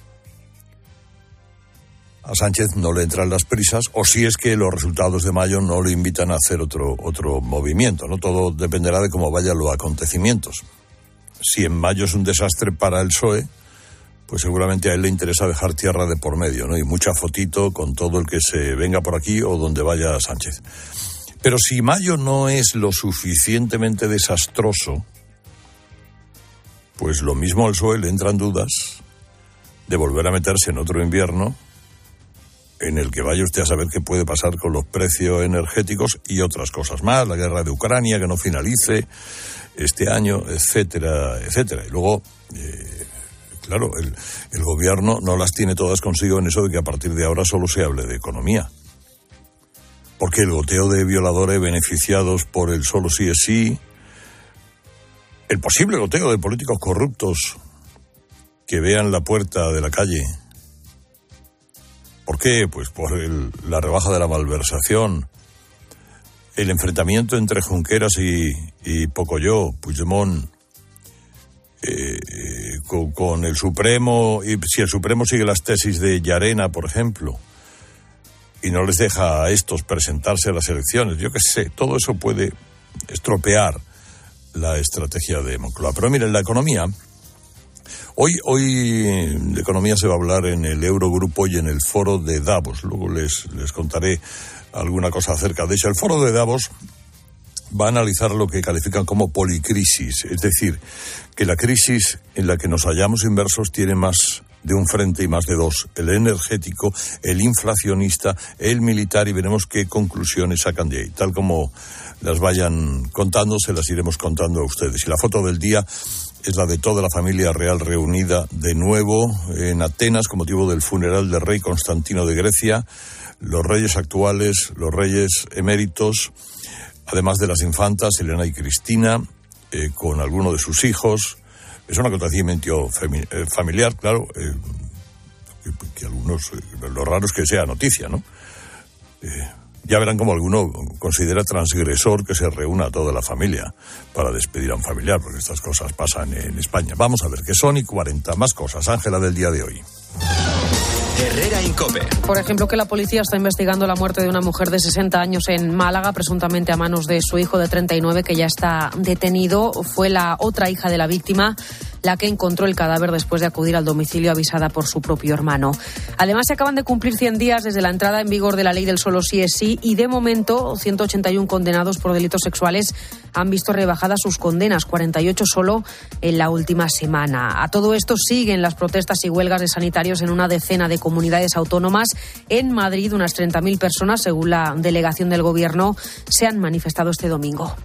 Speaker 6: a Sánchez no le entran las prisas o si es que los resultados de mayo no le invitan a hacer otro movimiento, ¿no? Todo dependerá de cómo vayan los acontecimientos. Si en mayo es un desastre para el PSOE, pues seguramente a él le interesa dejar tierra de por medio, ¿no? Y mucha fotito con todo el que se venga por aquí o donde vaya Sánchez. Pero si mayo no es lo suficientemente desastroso, pues lo mismo al PSOE le entran dudas de volver a meterse en otro invierno en el que vaya usted a saber qué puede pasar con los precios energéticos y otras cosas más, la guerra de Ucrania que no finalice este año, etcétera, etcétera. Y luego, claro, el gobierno no las tiene todas consigo en eso de que a partir de ahora solo se hable de economía. Porque el goteo de violadores beneficiados por el solo sí es sí, el posible goteo de políticos corruptos que vean la puerta de la calle. ¿Por qué? Pues por la rebaja de la malversación, el enfrentamiento entre Junqueras y Pocoyo, Puigdemont, con el Supremo, y si el Supremo sigue las tesis de Llarena, por ejemplo, y no les deja a estos presentarse a las elecciones, yo qué sé, todo eso puede estropear la estrategia de Moncloa. Pero miren, la economía, hoy de economía se va a hablar en el Eurogrupo y en el foro de Davos, luego les contaré alguna cosa acerca de eso. El foro de Davos va a analizar lo que califican como policrisis, es decir, que la crisis en la que nos hallamos inmersos tiene más de un frente y más de dos, el energético, el inflacionista, el militar, y veremos qué conclusiones sacan de ahí. Tal como las vayan contando, se las iremos contando a ustedes. Y la foto del día es la de toda la familia real reunida de nuevo en Atenas con motivo del funeral del rey Constantino de Grecia, los reyes actuales, los reyes eméritos, además de las infantas Elena y Cristina, con alguno de sus hijos. Es un acontecimiento familiar, claro, que algunos, lo raro es que sea noticia, ¿no? Ya verán cómo alguno considera transgresor que se reúna a toda la familia para despedir a un familiar, porque estas cosas pasan en España. Vamos a ver, que son y 40 más cosas. Ángela, del día de hoy.
Speaker 5: Herrera Incope.
Speaker 8: Por ejemplo, que la policía está investigando la muerte de una mujer de 60 años en Málaga, presuntamente a manos de su hijo de 39, que ya está detenido. Fue la otra hija de la víctima la que encontró el cadáver después de acudir al domicilio avisada por su propio hermano. Además, se acaban de cumplir 100 días desde la entrada en vigor de la ley del solo sí es sí, y de momento 181 condenados por delitos sexuales han visto rebajadas sus condenas, 48 solo en la última semana. A todo esto siguen las protestas y huelgas de sanitarios en una decena de comunidades autónomas. En Madrid, unas 30.000 personas, según la delegación del Gobierno, se han manifestado este domingo.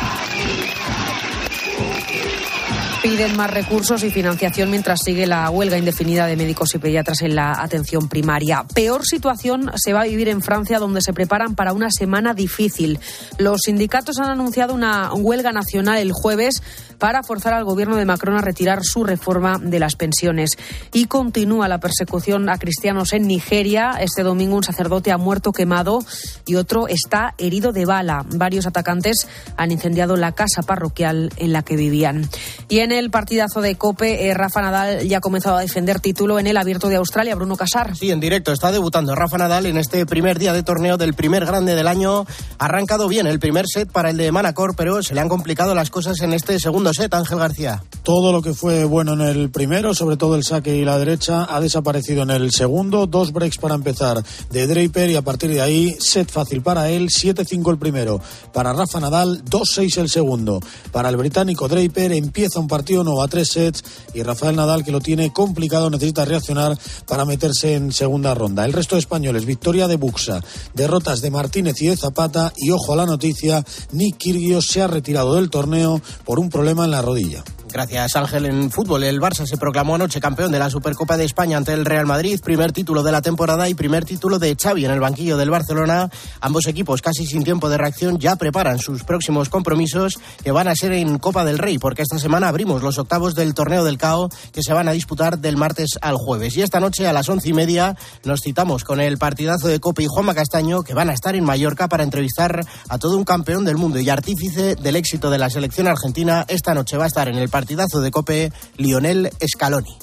Speaker 8: Piden más recursos y financiación mientras sigue la huelga indefinida de médicos y pediatras en la atención primaria. Peor situación se va a vivir en Francia, donde se preparan para una semana difícil. Los sindicatos han anunciado una huelga nacional el jueves para forzar al gobierno de Macron a retirar su reforma de las pensiones. Y continúa la persecución a cristianos en Nigeria. Este domingo un sacerdote ha muerto quemado y otro está herido de bala. Varios atacantes han incendiado la casa parroquial en la que vivían. Y en el partidazo de COPE, Rafa Nadal ya ha comenzado a defender título en el Abierto de Australia. Bruno Casar.
Speaker 9: Sí, en directo está debutando Rafa Nadal en este primer día de torneo del primer grande del año. Ha arrancado bien el primer set para el de Manacor, pero se le han complicado las cosas en este segundo set. Ángel García.
Speaker 10: Todo lo que fue bueno en el primero, sobre todo el saque y la derecha, ha desaparecido en el segundo. 2 breaks para empezar de Draper y a partir de ahí set fácil para él, 7-5 el primero. Para Rafa Nadal, 2-6 el segundo. Para el británico Draper empieza un partido nuevo a 3 sets y Rafael Nadal, que lo tiene complicado, necesita reaccionar para meterse en segunda ronda. El resto de españoles, victoria de Buxa, derrotas de Martínez y de Zapata, y ojo a la noticia, Nick Kyrgios se ha retirado del torneo por un problema en la rodilla.
Speaker 9: Gracias, Ángel. En fútbol, el Barça se proclamó anoche campeón de la Supercopa de España ante el Real Madrid, primer título de la temporada y primer título de Xavi en el banquillo del Barcelona. Ambos equipos, casi sin tiempo de reacción, ya preparan sus próximos compromisos, que van a ser en Copa del Rey, porque esta semana abrimos los octavos del Torneo del CAO, que se van a disputar del martes al jueves. Y esta noche a las 11:30 nos citamos con el partidazo de COPE y Juanma Castaño, que van a estar en Mallorca para entrevistar a todo un campeón del mundo y artífice del éxito de la selección argentina. Esta noche va a estar en el partidazo de COPE Lionel Scaloni.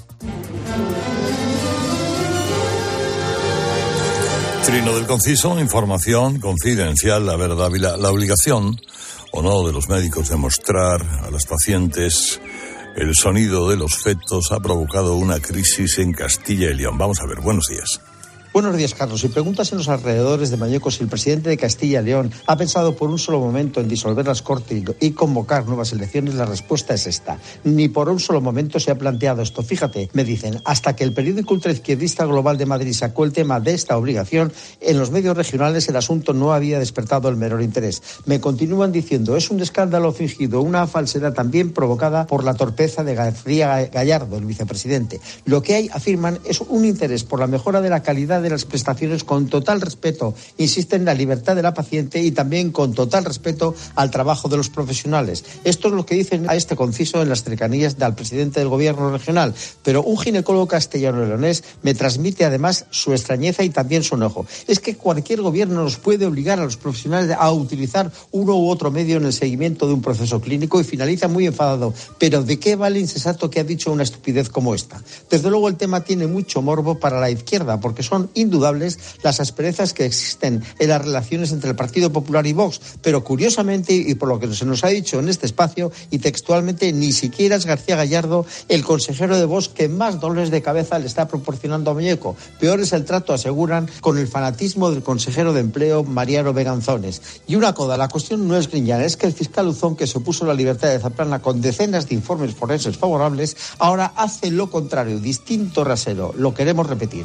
Speaker 6: Trino del Conciso, información confidencial. La verdad y la obligación o no de los médicos de mostrar a las pacientes el sonido de los fetos ha provocado una crisis en Castilla y León. Vamos a ver, buenos días.
Speaker 11: Buenos días, Carlos. Si preguntas en los alrededores de Malleco si el presidente de Castilla y León ha pensado por un solo momento en disolver las Cortes y convocar nuevas elecciones, la respuesta es esta. Ni por un solo momento se ha planteado esto. Fíjate, me dicen, hasta que el periódico ultraizquierdista Global de Madrid sacó el tema de esta obligación, en los medios regionales el asunto no había despertado el menor interés. Me continúan diciendo, es un escándalo fingido, una falsedad también provocada por la torpeza de García Gallardo, el vicepresidente. Lo que hay, afirman, es un interés por la mejora de la calidad de las prestaciones con total respeto, insisten, en la libertad de la paciente y también con total respeto al trabajo de los profesionales. Esto es lo que dicen a este conciso en las cercanías del presidente del gobierno regional, pero un ginecólogo castellano-leonés me transmite además su extrañeza y también su enojo. Es que cualquier gobierno nos puede obligar a los profesionales a utilizar uno u otro medio en el seguimiento de un proceso clínico, y finaliza muy enfadado. Pero ¿de qué vale insensato que ha dicho una estupidez como esta? Desde luego el tema tiene mucho morbo para la izquierda, porque son indudables las asperezas que existen en las relaciones entre el Partido Popular y Vox, pero curiosamente, y por lo que se nos ha dicho en este espacio y textualmente, ni siquiera es García Gallardo el consejero de Vox que más dolores de cabeza le está proporcionando a Mañueco. Peor es el trato, aseguran, con el fanatismo del consejero de Empleo, Mariano Beganzones. Y una coda, la cuestión no es griñana, es que el fiscal Uzón, que se opuso a la libertad de Zaplana con decenas de informes forenses favorables, ahora hace lo contrario, distinto rasero. Lo queremos repetir.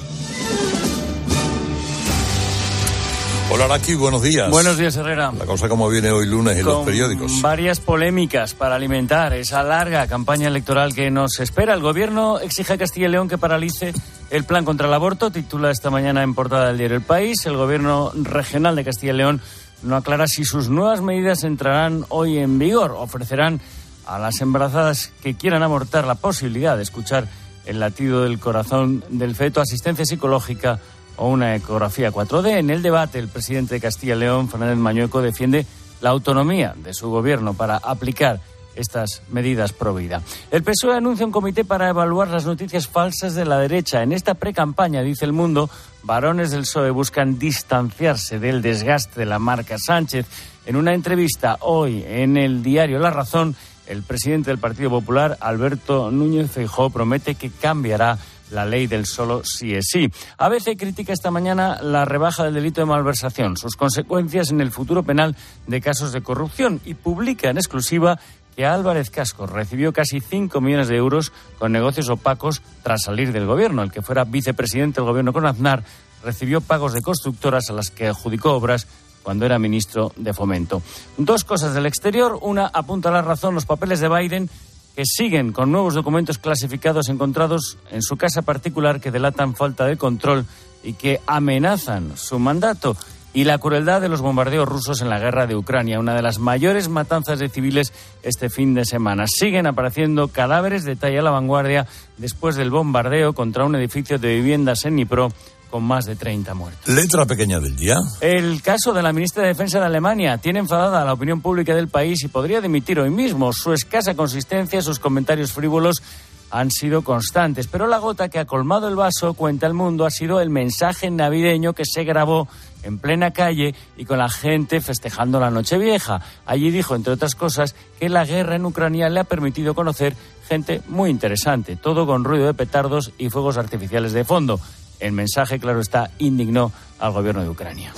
Speaker 6: Hola, Araki, buenos días.
Speaker 12: Buenos días, Herrera.
Speaker 6: La cosa como viene hoy lunes en los periódicos.
Speaker 12: Varias polémicas para alimentar esa larga campaña electoral que nos espera. El gobierno exige a Castilla y León que paralice el plan contra el aborto, titula esta mañana en portada del diario El País. El gobierno regional de Castilla y León no aclara si sus nuevas medidas entrarán hoy en vigor. Ofrecerán a las embarazadas que quieran abortar la posibilidad de escuchar el latido del corazón del feto, asistencia psicológica o una ecografía 4D. En el debate, el presidente de Castilla y León, Fernández Mañueco, defiende la autonomía de su gobierno para aplicar estas medidas pro vida. El PSOE anuncia un comité para evaluar las noticias falsas de la derecha. En esta precampaña, dice El Mundo, varones del PSOE buscan distanciarse del desgaste de la marca Sánchez. En una entrevista hoy en el diario La Razón, el presidente del Partido Popular, Alberto Núñez Feijóo, promete que cambiará la ley del solo sí es sí. ABC critica esta mañana la rebaja del delito de malversación, sus consecuencias en el futuro penal de casos de corrupción, y publica en exclusiva que Álvarez Cascos recibió casi 5 millones de euros con negocios opacos tras salir del gobierno. El que fuera vicepresidente del gobierno con Aznar recibió pagos de constructoras a las que adjudicó obras cuando era ministro de Fomento. Dos cosas del exterior. Una, apunta a La Razón, los papeles de Biden, que siguen con nuevos documentos clasificados encontrados en su casa particular que delatan falta de control y que amenazan su mandato. Y la crueldad de los bombardeos rusos en la guerra de Ucrania, una de las mayores matanzas de civiles este fin de semana. Siguen apareciendo cadáveres, detalla La Vanguardia, después del bombardeo contra un edificio de viviendas en Dnipro, con más de 30 muertos.
Speaker 6: Letra pequeña del día.
Speaker 12: El caso de la ministra de Defensa de Alemania tiene enfadada a la opinión pública del país y podría dimitir hoy mismo. Su escasa consistencia, sus comentarios frívolos han sido constantes. Pero la gota que ha colmado el vaso, cuenta El Mundo, ha sido el mensaje navideño que se grabó en plena calle y con la gente festejando la Nochevieja. Allí dijo, entre otras cosas, que la guerra en Ucrania le ha permitido conocer gente muy interesante, todo con ruido de petardos y fuegos artificiales de fondo. El mensaje, claro está, indignó al gobierno de Ucrania.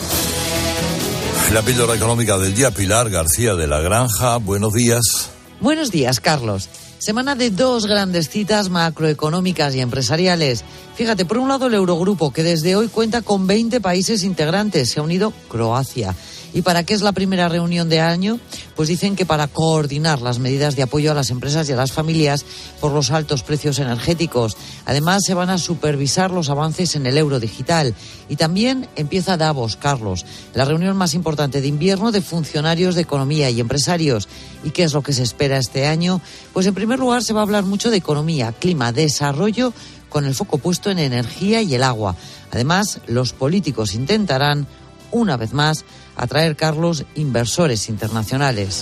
Speaker 6: La píldora económica del día, Pilar García de la Granja. Buenos días.
Speaker 13: Buenos días, Carlos. Semana de dos grandes citas macroeconómicas y empresariales. Fíjate, por un lado el Eurogrupo, que desde hoy cuenta con 20 países integrantes. Se ha unido Croacia. ¿Y para qué es la primera reunión de año? Pues dicen que para coordinar las medidas de apoyo a las empresas y a las familias por los altos precios energéticos. Además, se van a supervisar los avances en el euro digital. Y también empieza Davos, Carlos, la reunión más importante de invierno de funcionarios de economía y empresarios. ¿Y qué es lo que se espera este año? Pues en primer lugar se va a hablar mucho de economía, clima, desarrollo, con el foco puesto en energía y el agua. Además, los políticos intentarán, una vez más, atraer, Carlos, inversores internacionales.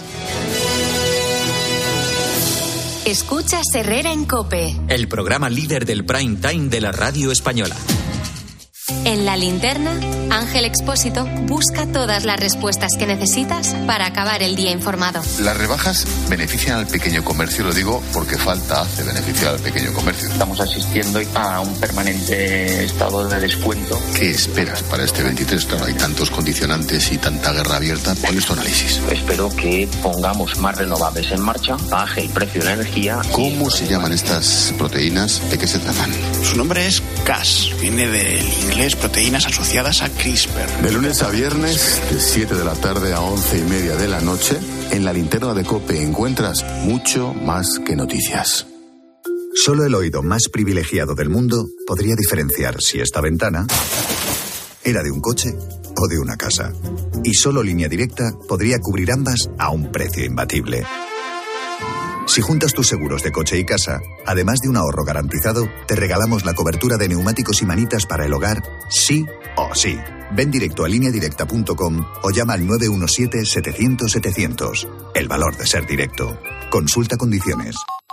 Speaker 3: Escuchas Herrera en COPE.
Speaker 2: El programa líder del prime time de la radio española.
Speaker 3: En La Linterna, Ángel Expósito busca todas las respuestas que necesitas para acabar el día informado.
Speaker 14: Las rebajas benefician al pequeño comercio, lo digo porque falta hace beneficiar al pequeño comercio.
Speaker 4: Estamos asistiendo a un permanente estado de descuento.
Speaker 14: ¿Qué esperas para este 23? Claro, hay tantos condicionantes y tanta guerra abierta. ¿Cuál es tu análisis?
Speaker 4: Espero que pongamos más renovables en marcha, baje el precio de la energía.
Speaker 14: ¿Cómo se llaman estas proteínas? ¿De qué se tratan?
Speaker 15: Su nombre es Cas, viene del inglés proteínas asociadas a CRISPR.
Speaker 14: De lunes a viernes, de 7 de la tarde a 11:30 de la noche, en La Linterna de COPE encuentras mucho más que noticias.
Speaker 16: Solo el oído más privilegiado del mundo podría diferenciar si esta ventana era de un coche o de una casa. Y solo Línea Directa podría cubrir ambas a un precio imbatible. Si juntas tus seguros de coche y casa, además de un ahorro garantizado, te regalamos la cobertura de neumáticos y manitas para el hogar, sí o sí. Ven directo a lineadirecta.com o llama al 917-700-700. El valor de ser directo. Consulta condiciones.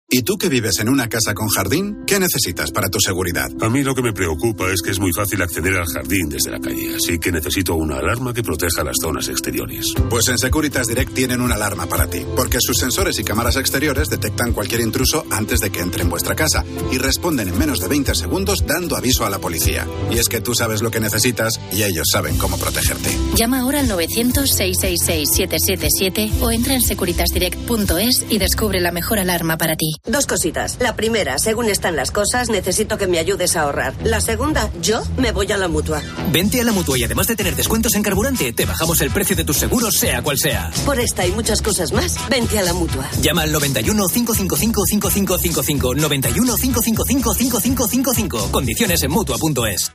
Speaker 15: ¿Y tú que vives en una casa con jardín? ¿Qué necesitas para tu seguridad?
Speaker 17: A mí lo que me preocupa es que es muy fácil acceder al jardín desde la calle, así que necesito una alarma que proteja las zonas exteriores.
Speaker 15: Pues en Securitas Direct tienen una alarma para ti, porque sus sensores y cámaras exteriores detectan cualquier intruso antes de que entre en vuestra casa y responden en menos de 20 segundos dando aviso a la policía. Y es que tú sabes lo que necesitas y ellos saben cómo protegerte.
Speaker 31: Llama ahora al 900-666-777 o entra en securitasdirect.es y descubre la mejor alarma para ti.
Speaker 18: Dos cositas. La primera, según están las cosas, necesito que me ayudes a ahorrar. La segunda, yo me voy a la Mutua.
Speaker 19: Vente a la Mutua y además de tener descuentos en carburante, te bajamos el precio de tus seguros, sea cual sea.
Speaker 18: Por esta y muchas cosas más, vente a la Mutua.
Speaker 19: Llama al 91 555 5555. 91 555 5555. Condiciones en Mutua.es.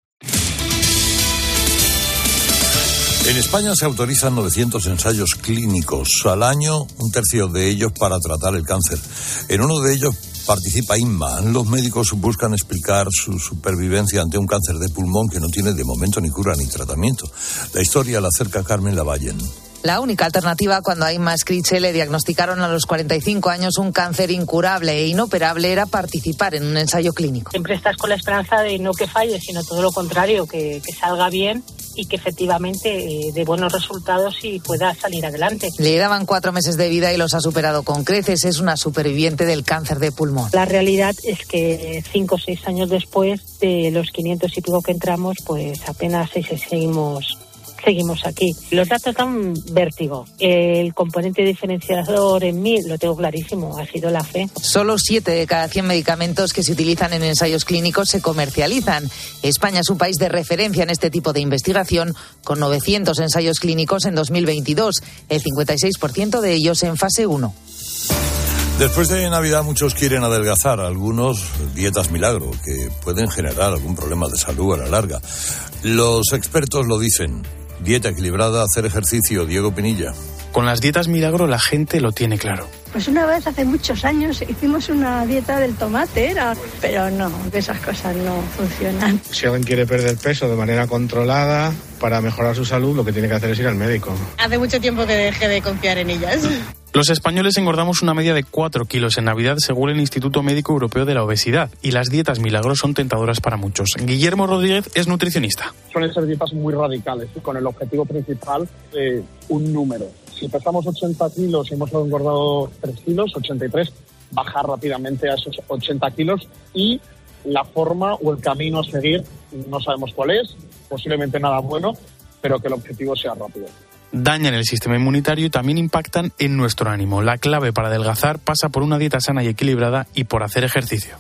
Speaker 6: En España se autorizan 900 ensayos clínicos al año, un tercio de ellos para tratar el cáncer. En uno de ellos participa Inma. Los médicos buscan explicar su supervivencia ante un cáncer de pulmón que no tiene de momento ni cura ni tratamiento. La historia la acerca Carmen Lavallen.
Speaker 20: La única alternativa cuando a Inma Scriche le diagnosticaron a los 45 años un cáncer incurable e inoperable era participar en un ensayo clínico.
Speaker 21: Siempre estás con la esperanza de no que falle, sino todo lo contrario, que salga bien y que efectivamente dé buenos resultados y pueda salir adelante.
Speaker 20: Le daban 4 meses de vida y los ha superado con creces. Es una superviviente del cáncer de pulmón.
Speaker 21: La realidad es que 5 o 6 años después de los 500 y pico que entramos, pues apenas seguimos aquí. Los datos dan vértigo. El componente diferenciador en mí, lo tengo clarísimo, ha sido la fe.
Speaker 20: Solo 7 de cada 100 medicamentos que se utilizan en ensayos clínicos se comercializan. España es un país de referencia en este tipo de investigación, con 900 ensayos clínicos en 2022, el 56% de ellos en fase 1.
Speaker 6: Después de Navidad muchos quieren adelgazar, algunos dietas milagro, que pueden generar algún problema de salud a la larga. Los expertos lo dicen. Dieta equilibrada, hacer ejercicio. Diego Pinilla.
Speaker 22: Con las dietas milagro la gente lo tiene claro.
Speaker 23: Pues una vez, hace muchos años, hicimos una dieta del tomate, pero no, esas cosas no funcionan.
Speaker 24: Si alguien quiere perder peso de manera controlada, para mejorar su salud, lo que tiene que hacer es ir al médico.
Speaker 23: Hace mucho tiempo que dejé de confiar en ellas.
Speaker 22: Los españoles engordamos una media de 4 kilos en Navidad según el Instituto Médico Europeo de la Obesidad, y las dietas milagro son tentadoras para muchos. Guillermo Rodríguez es nutricionista.
Speaker 25: Suelen ser dietas muy radicales, con el objetivo principal de un número. Si pesamos 80 kilos y hemos engordado 3 kilos, 83, bajar rápidamente a esos 80 kilos y la forma o el camino a seguir, no sabemos cuál es, posiblemente nada bueno, pero que el objetivo sea rápido.
Speaker 22: Dañan el sistema inmunitario y también impactan en nuestro ánimo. La clave para adelgazar pasa por una dieta sana y equilibrada y por hacer ejercicio.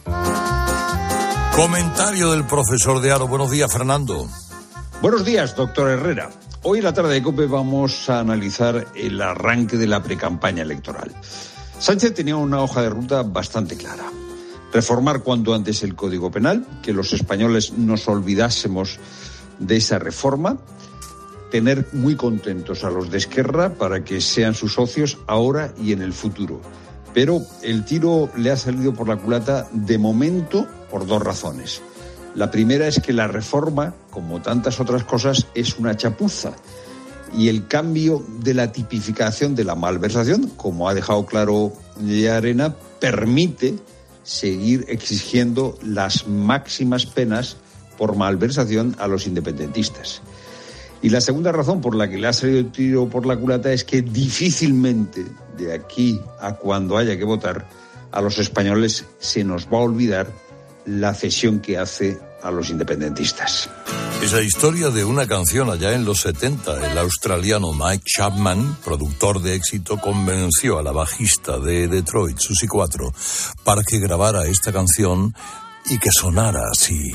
Speaker 6: Comentario del profesor de Aro. Buenos días, Fernando.
Speaker 26: Buenos días, doctor Herrera. Hoy en la tarde de COPE vamos a analizar el arranque de la precampaña electoral. Sánchez tenía una hoja de ruta bastante clara. Reformar cuanto antes el Código Penal, que los españoles nos olvidásemos de esa reforma. Tener muy contentos a los de Esquerra para que sean sus socios ahora y en el futuro. Pero el tiro le ha salido por la culata de momento por 2 razones. La primera es que la reforma, como tantas otras cosas, es una chapuza. Y el cambio de la tipificación de la malversación, como ha dejado claro Llarena, permite seguir exigiendo las máximas penas por malversación a los independentistas. Y la segunda razón por la que le ha salido el tiro por la culata es que difícilmente, de aquí a cuando haya que votar, a los españoles se nos va a olvidar la cesión que hace a los independentistas.
Speaker 6: Esa historia de una canción allá en los 70, el australiano Mike Chapman, productor de éxito, convenció a la bajista de Detroit, Susie 4, para que grabara esta canción y que sonara así.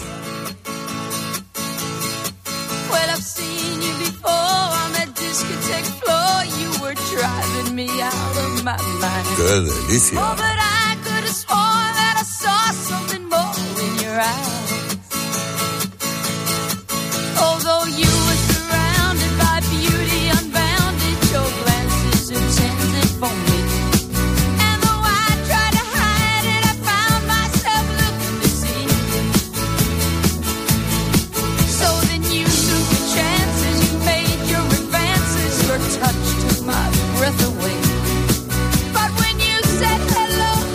Speaker 6: ¡Qué delicia!
Speaker 27: Touch took my breath away. But when you said hello,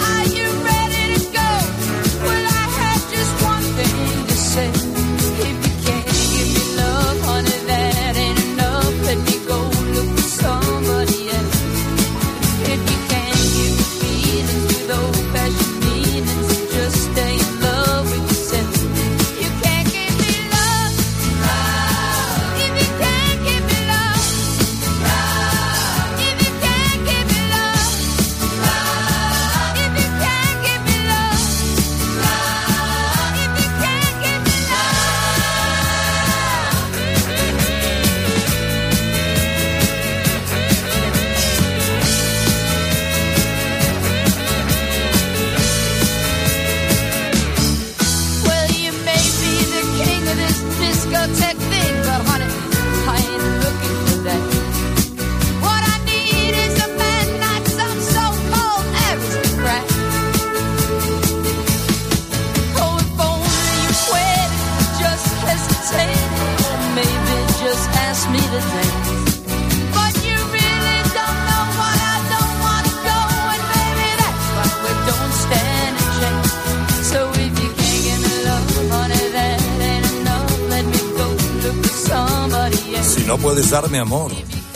Speaker 1: ask me to dance. But you really don't know why I don't want to go. And baby, that's why we don't stand a chance. So if you can't give me love, honey, that ain't enough. Let me go look for somebody else.
Speaker 6: Si no puedes darme amor.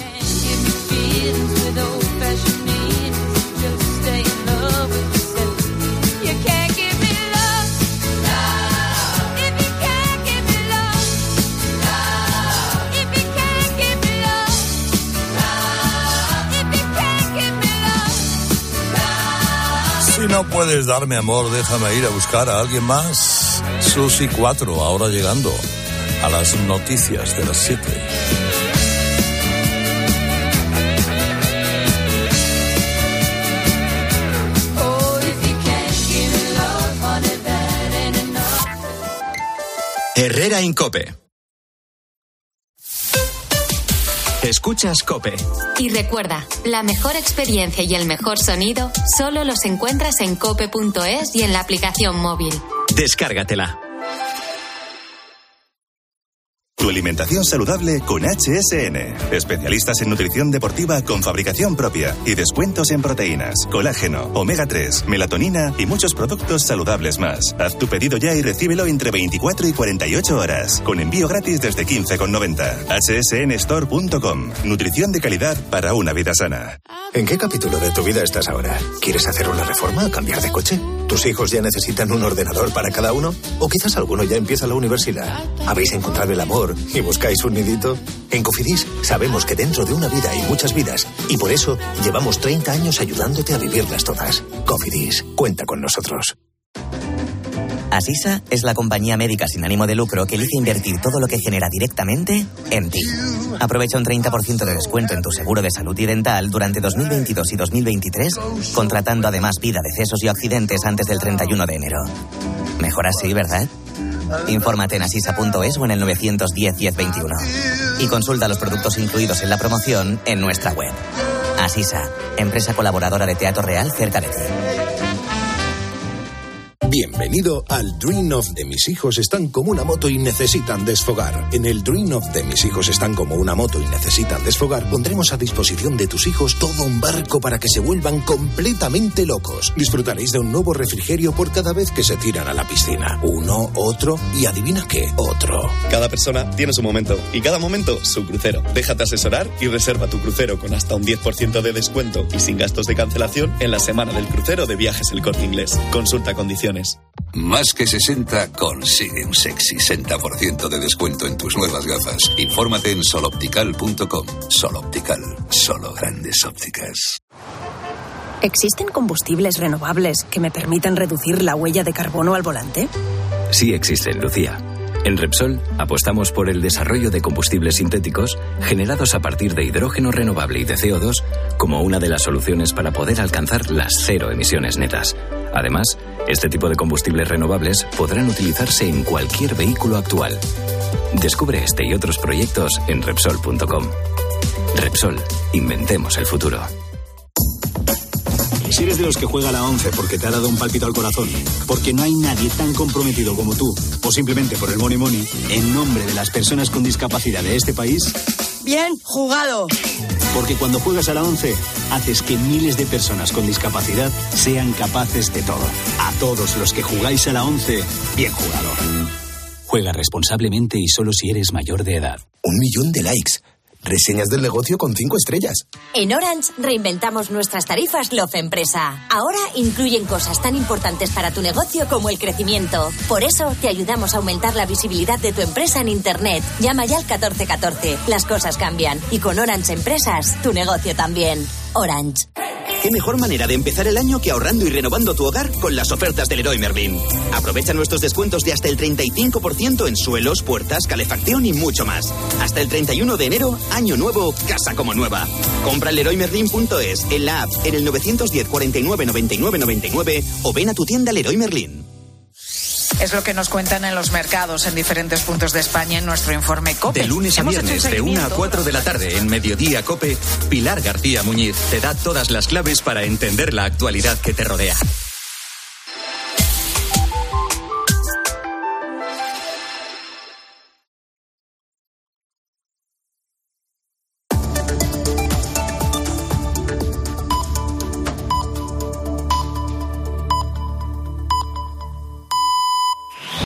Speaker 6: Si no puedes darme amor, déjame ir a buscar a alguien más. Susi 4, ahora llegando a las noticias de las 7.
Speaker 2: Herrera en COPE. Escuchas COPE.
Speaker 3: Y recuerda, la mejor experiencia y el mejor sonido solo los encuentras en cope.es y en la aplicación móvil.
Speaker 2: Descárgatela.
Speaker 5: Tu alimentación saludable con HSN. Especialistas en nutrición deportiva con fabricación propia y descuentos en proteínas, colágeno, omega 3, melatonina y muchos productos saludables más. Haz tu pedido ya y recíbelo entre 24 y 48 horas. Con envío gratis desde 15,90. hsnstore.com. Nutrición de calidad para una vida sana.
Speaker 7: ¿En qué capítulo de tu vida estás ahora? ¿Quieres hacer una reforma o cambiar de coche? ¿Tus hijos ya necesitan un ordenador para cada uno? ¿O quizás alguno ya empieza la universidad? ¿Habéis encontrado el amor y buscáis un nidito? En Cofidis sabemos que dentro de una vida hay muchas vidas y por eso llevamos 30 años ayudándote a vivirlas todas. Cofidis, cuenta con nosotros.
Speaker 8: Asisa es la compañía médica sin ánimo de lucro que elige invertir todo lo que genera directamente en ti. Aprovecha un 30% de descuento en tu seguro de salud y dental durante 2022 y 2023, contratando además vida, decesos y accidentes antes del 31 de enero. Mejor así, ¿verdad? Infórmate en asisa.es o en el 910-1021. Y consulta los productos incluidos en la promoción en nuestra web. Asisa, empresa colaboradora de Teatro Real cerca de ti.
Speaker 9: Bienvenido al Dream of de mis hijos están como una moto y necesitan desfogar. En el Dream of de mis hijos están como una moto y necesitan desfogar, pondremos a disposición de tus hijos todo un barco para que se vuelvan completamente locos. Disfrutaréis de un nuevo refrigerio por cada vez que se tiran a la piscina. Uno, otro y adivina qué, otro.
Speaker 10: Cada persona tiene su momento y cada momento su crucero. Déjate asesorar y reserva tu crucero con hasta un 10% de descuento y sin gastos de cancelación en la semana del crucero de Viajes El Corte Inglés. Consulta condiciones.
Speaker 11: Más que 60 consigue un sexy 60% de descuento en tus nuevas gafas. Infórmate en soloptical.com. Soloptical, solo grandes ópticas.
Speaker 27: ¿Existen combustibles renovables que me permitan reducir la huella de carbono al volante?
Speaker 28: Sí existen, Lucía. En Repsol apostamos por el desarrollo de combustibles sintéticos generados a partir de hidrógeno renovable y de CO2 como una de las soluciones para poder alcanzar las cero emisiones netas. Además, este tipo de combustibles renovables podrán utilizarse en cualquier vehículo actual. Descubre este y otros proyectos en Repsol.com. Repsol, inventemos el futuro.
Speaker 29: Si eres de los que juega la 11 porque te ha dado un pálpito al corazón, porque no hay nadie tan comprometido como tú, o simplemente por el money money, en nombre de las personas con discapacidad de este país...
Speaker 30: ¡Bien jugado!
Speaker 29: Porque cuando juegas a la 11, haces que miles de personas con discapacidad sean capaces de todo. A todos los que jugáis a la 11, bien jugado. Juega responsablemente y solo si eres mayor de edad.
Speaker 32: 1 millón de likes. Reseñas del negocio con 5 estrellas.
Speaker 33: En Orange reinventamos nuestras tarifas Love Empresa. Ahora incluyen cosas tan importantes para tu negocio como el crecimiento. Por eso te ayudamos a aumentar la visibilidad de tu empresa en Internet. Llama ya al 1414. Las cosas cambian. Y con Orange Empresas, tu negocio también. Orange.
Speaker 34: ¿Qué mejor manera de empezar el año que ahorrando y renovando tu hogar con las ofertas del Leroy Merlin? Aprovecha nuestros descuentos de hasta el 35% en suelos, puertas, calefacción y mucho más. Hasta el 31 de enero, año nuevo, casa como nueva. Compra en leroymerlin.es, en la app, en el 910 49 99 99 o ven a tu tienda Leroy Merlin.
Speaker 20: Es lo que nos cuentan en los mercados en diferentes puntos de España en nuestro informe COPE.
Speaker 2: De lunes a viernes, de 1 a 4 de la tarde, en Mediodía COPE, Pilar García Muñiz te da todas las claves para entender la actualidad que te rodea.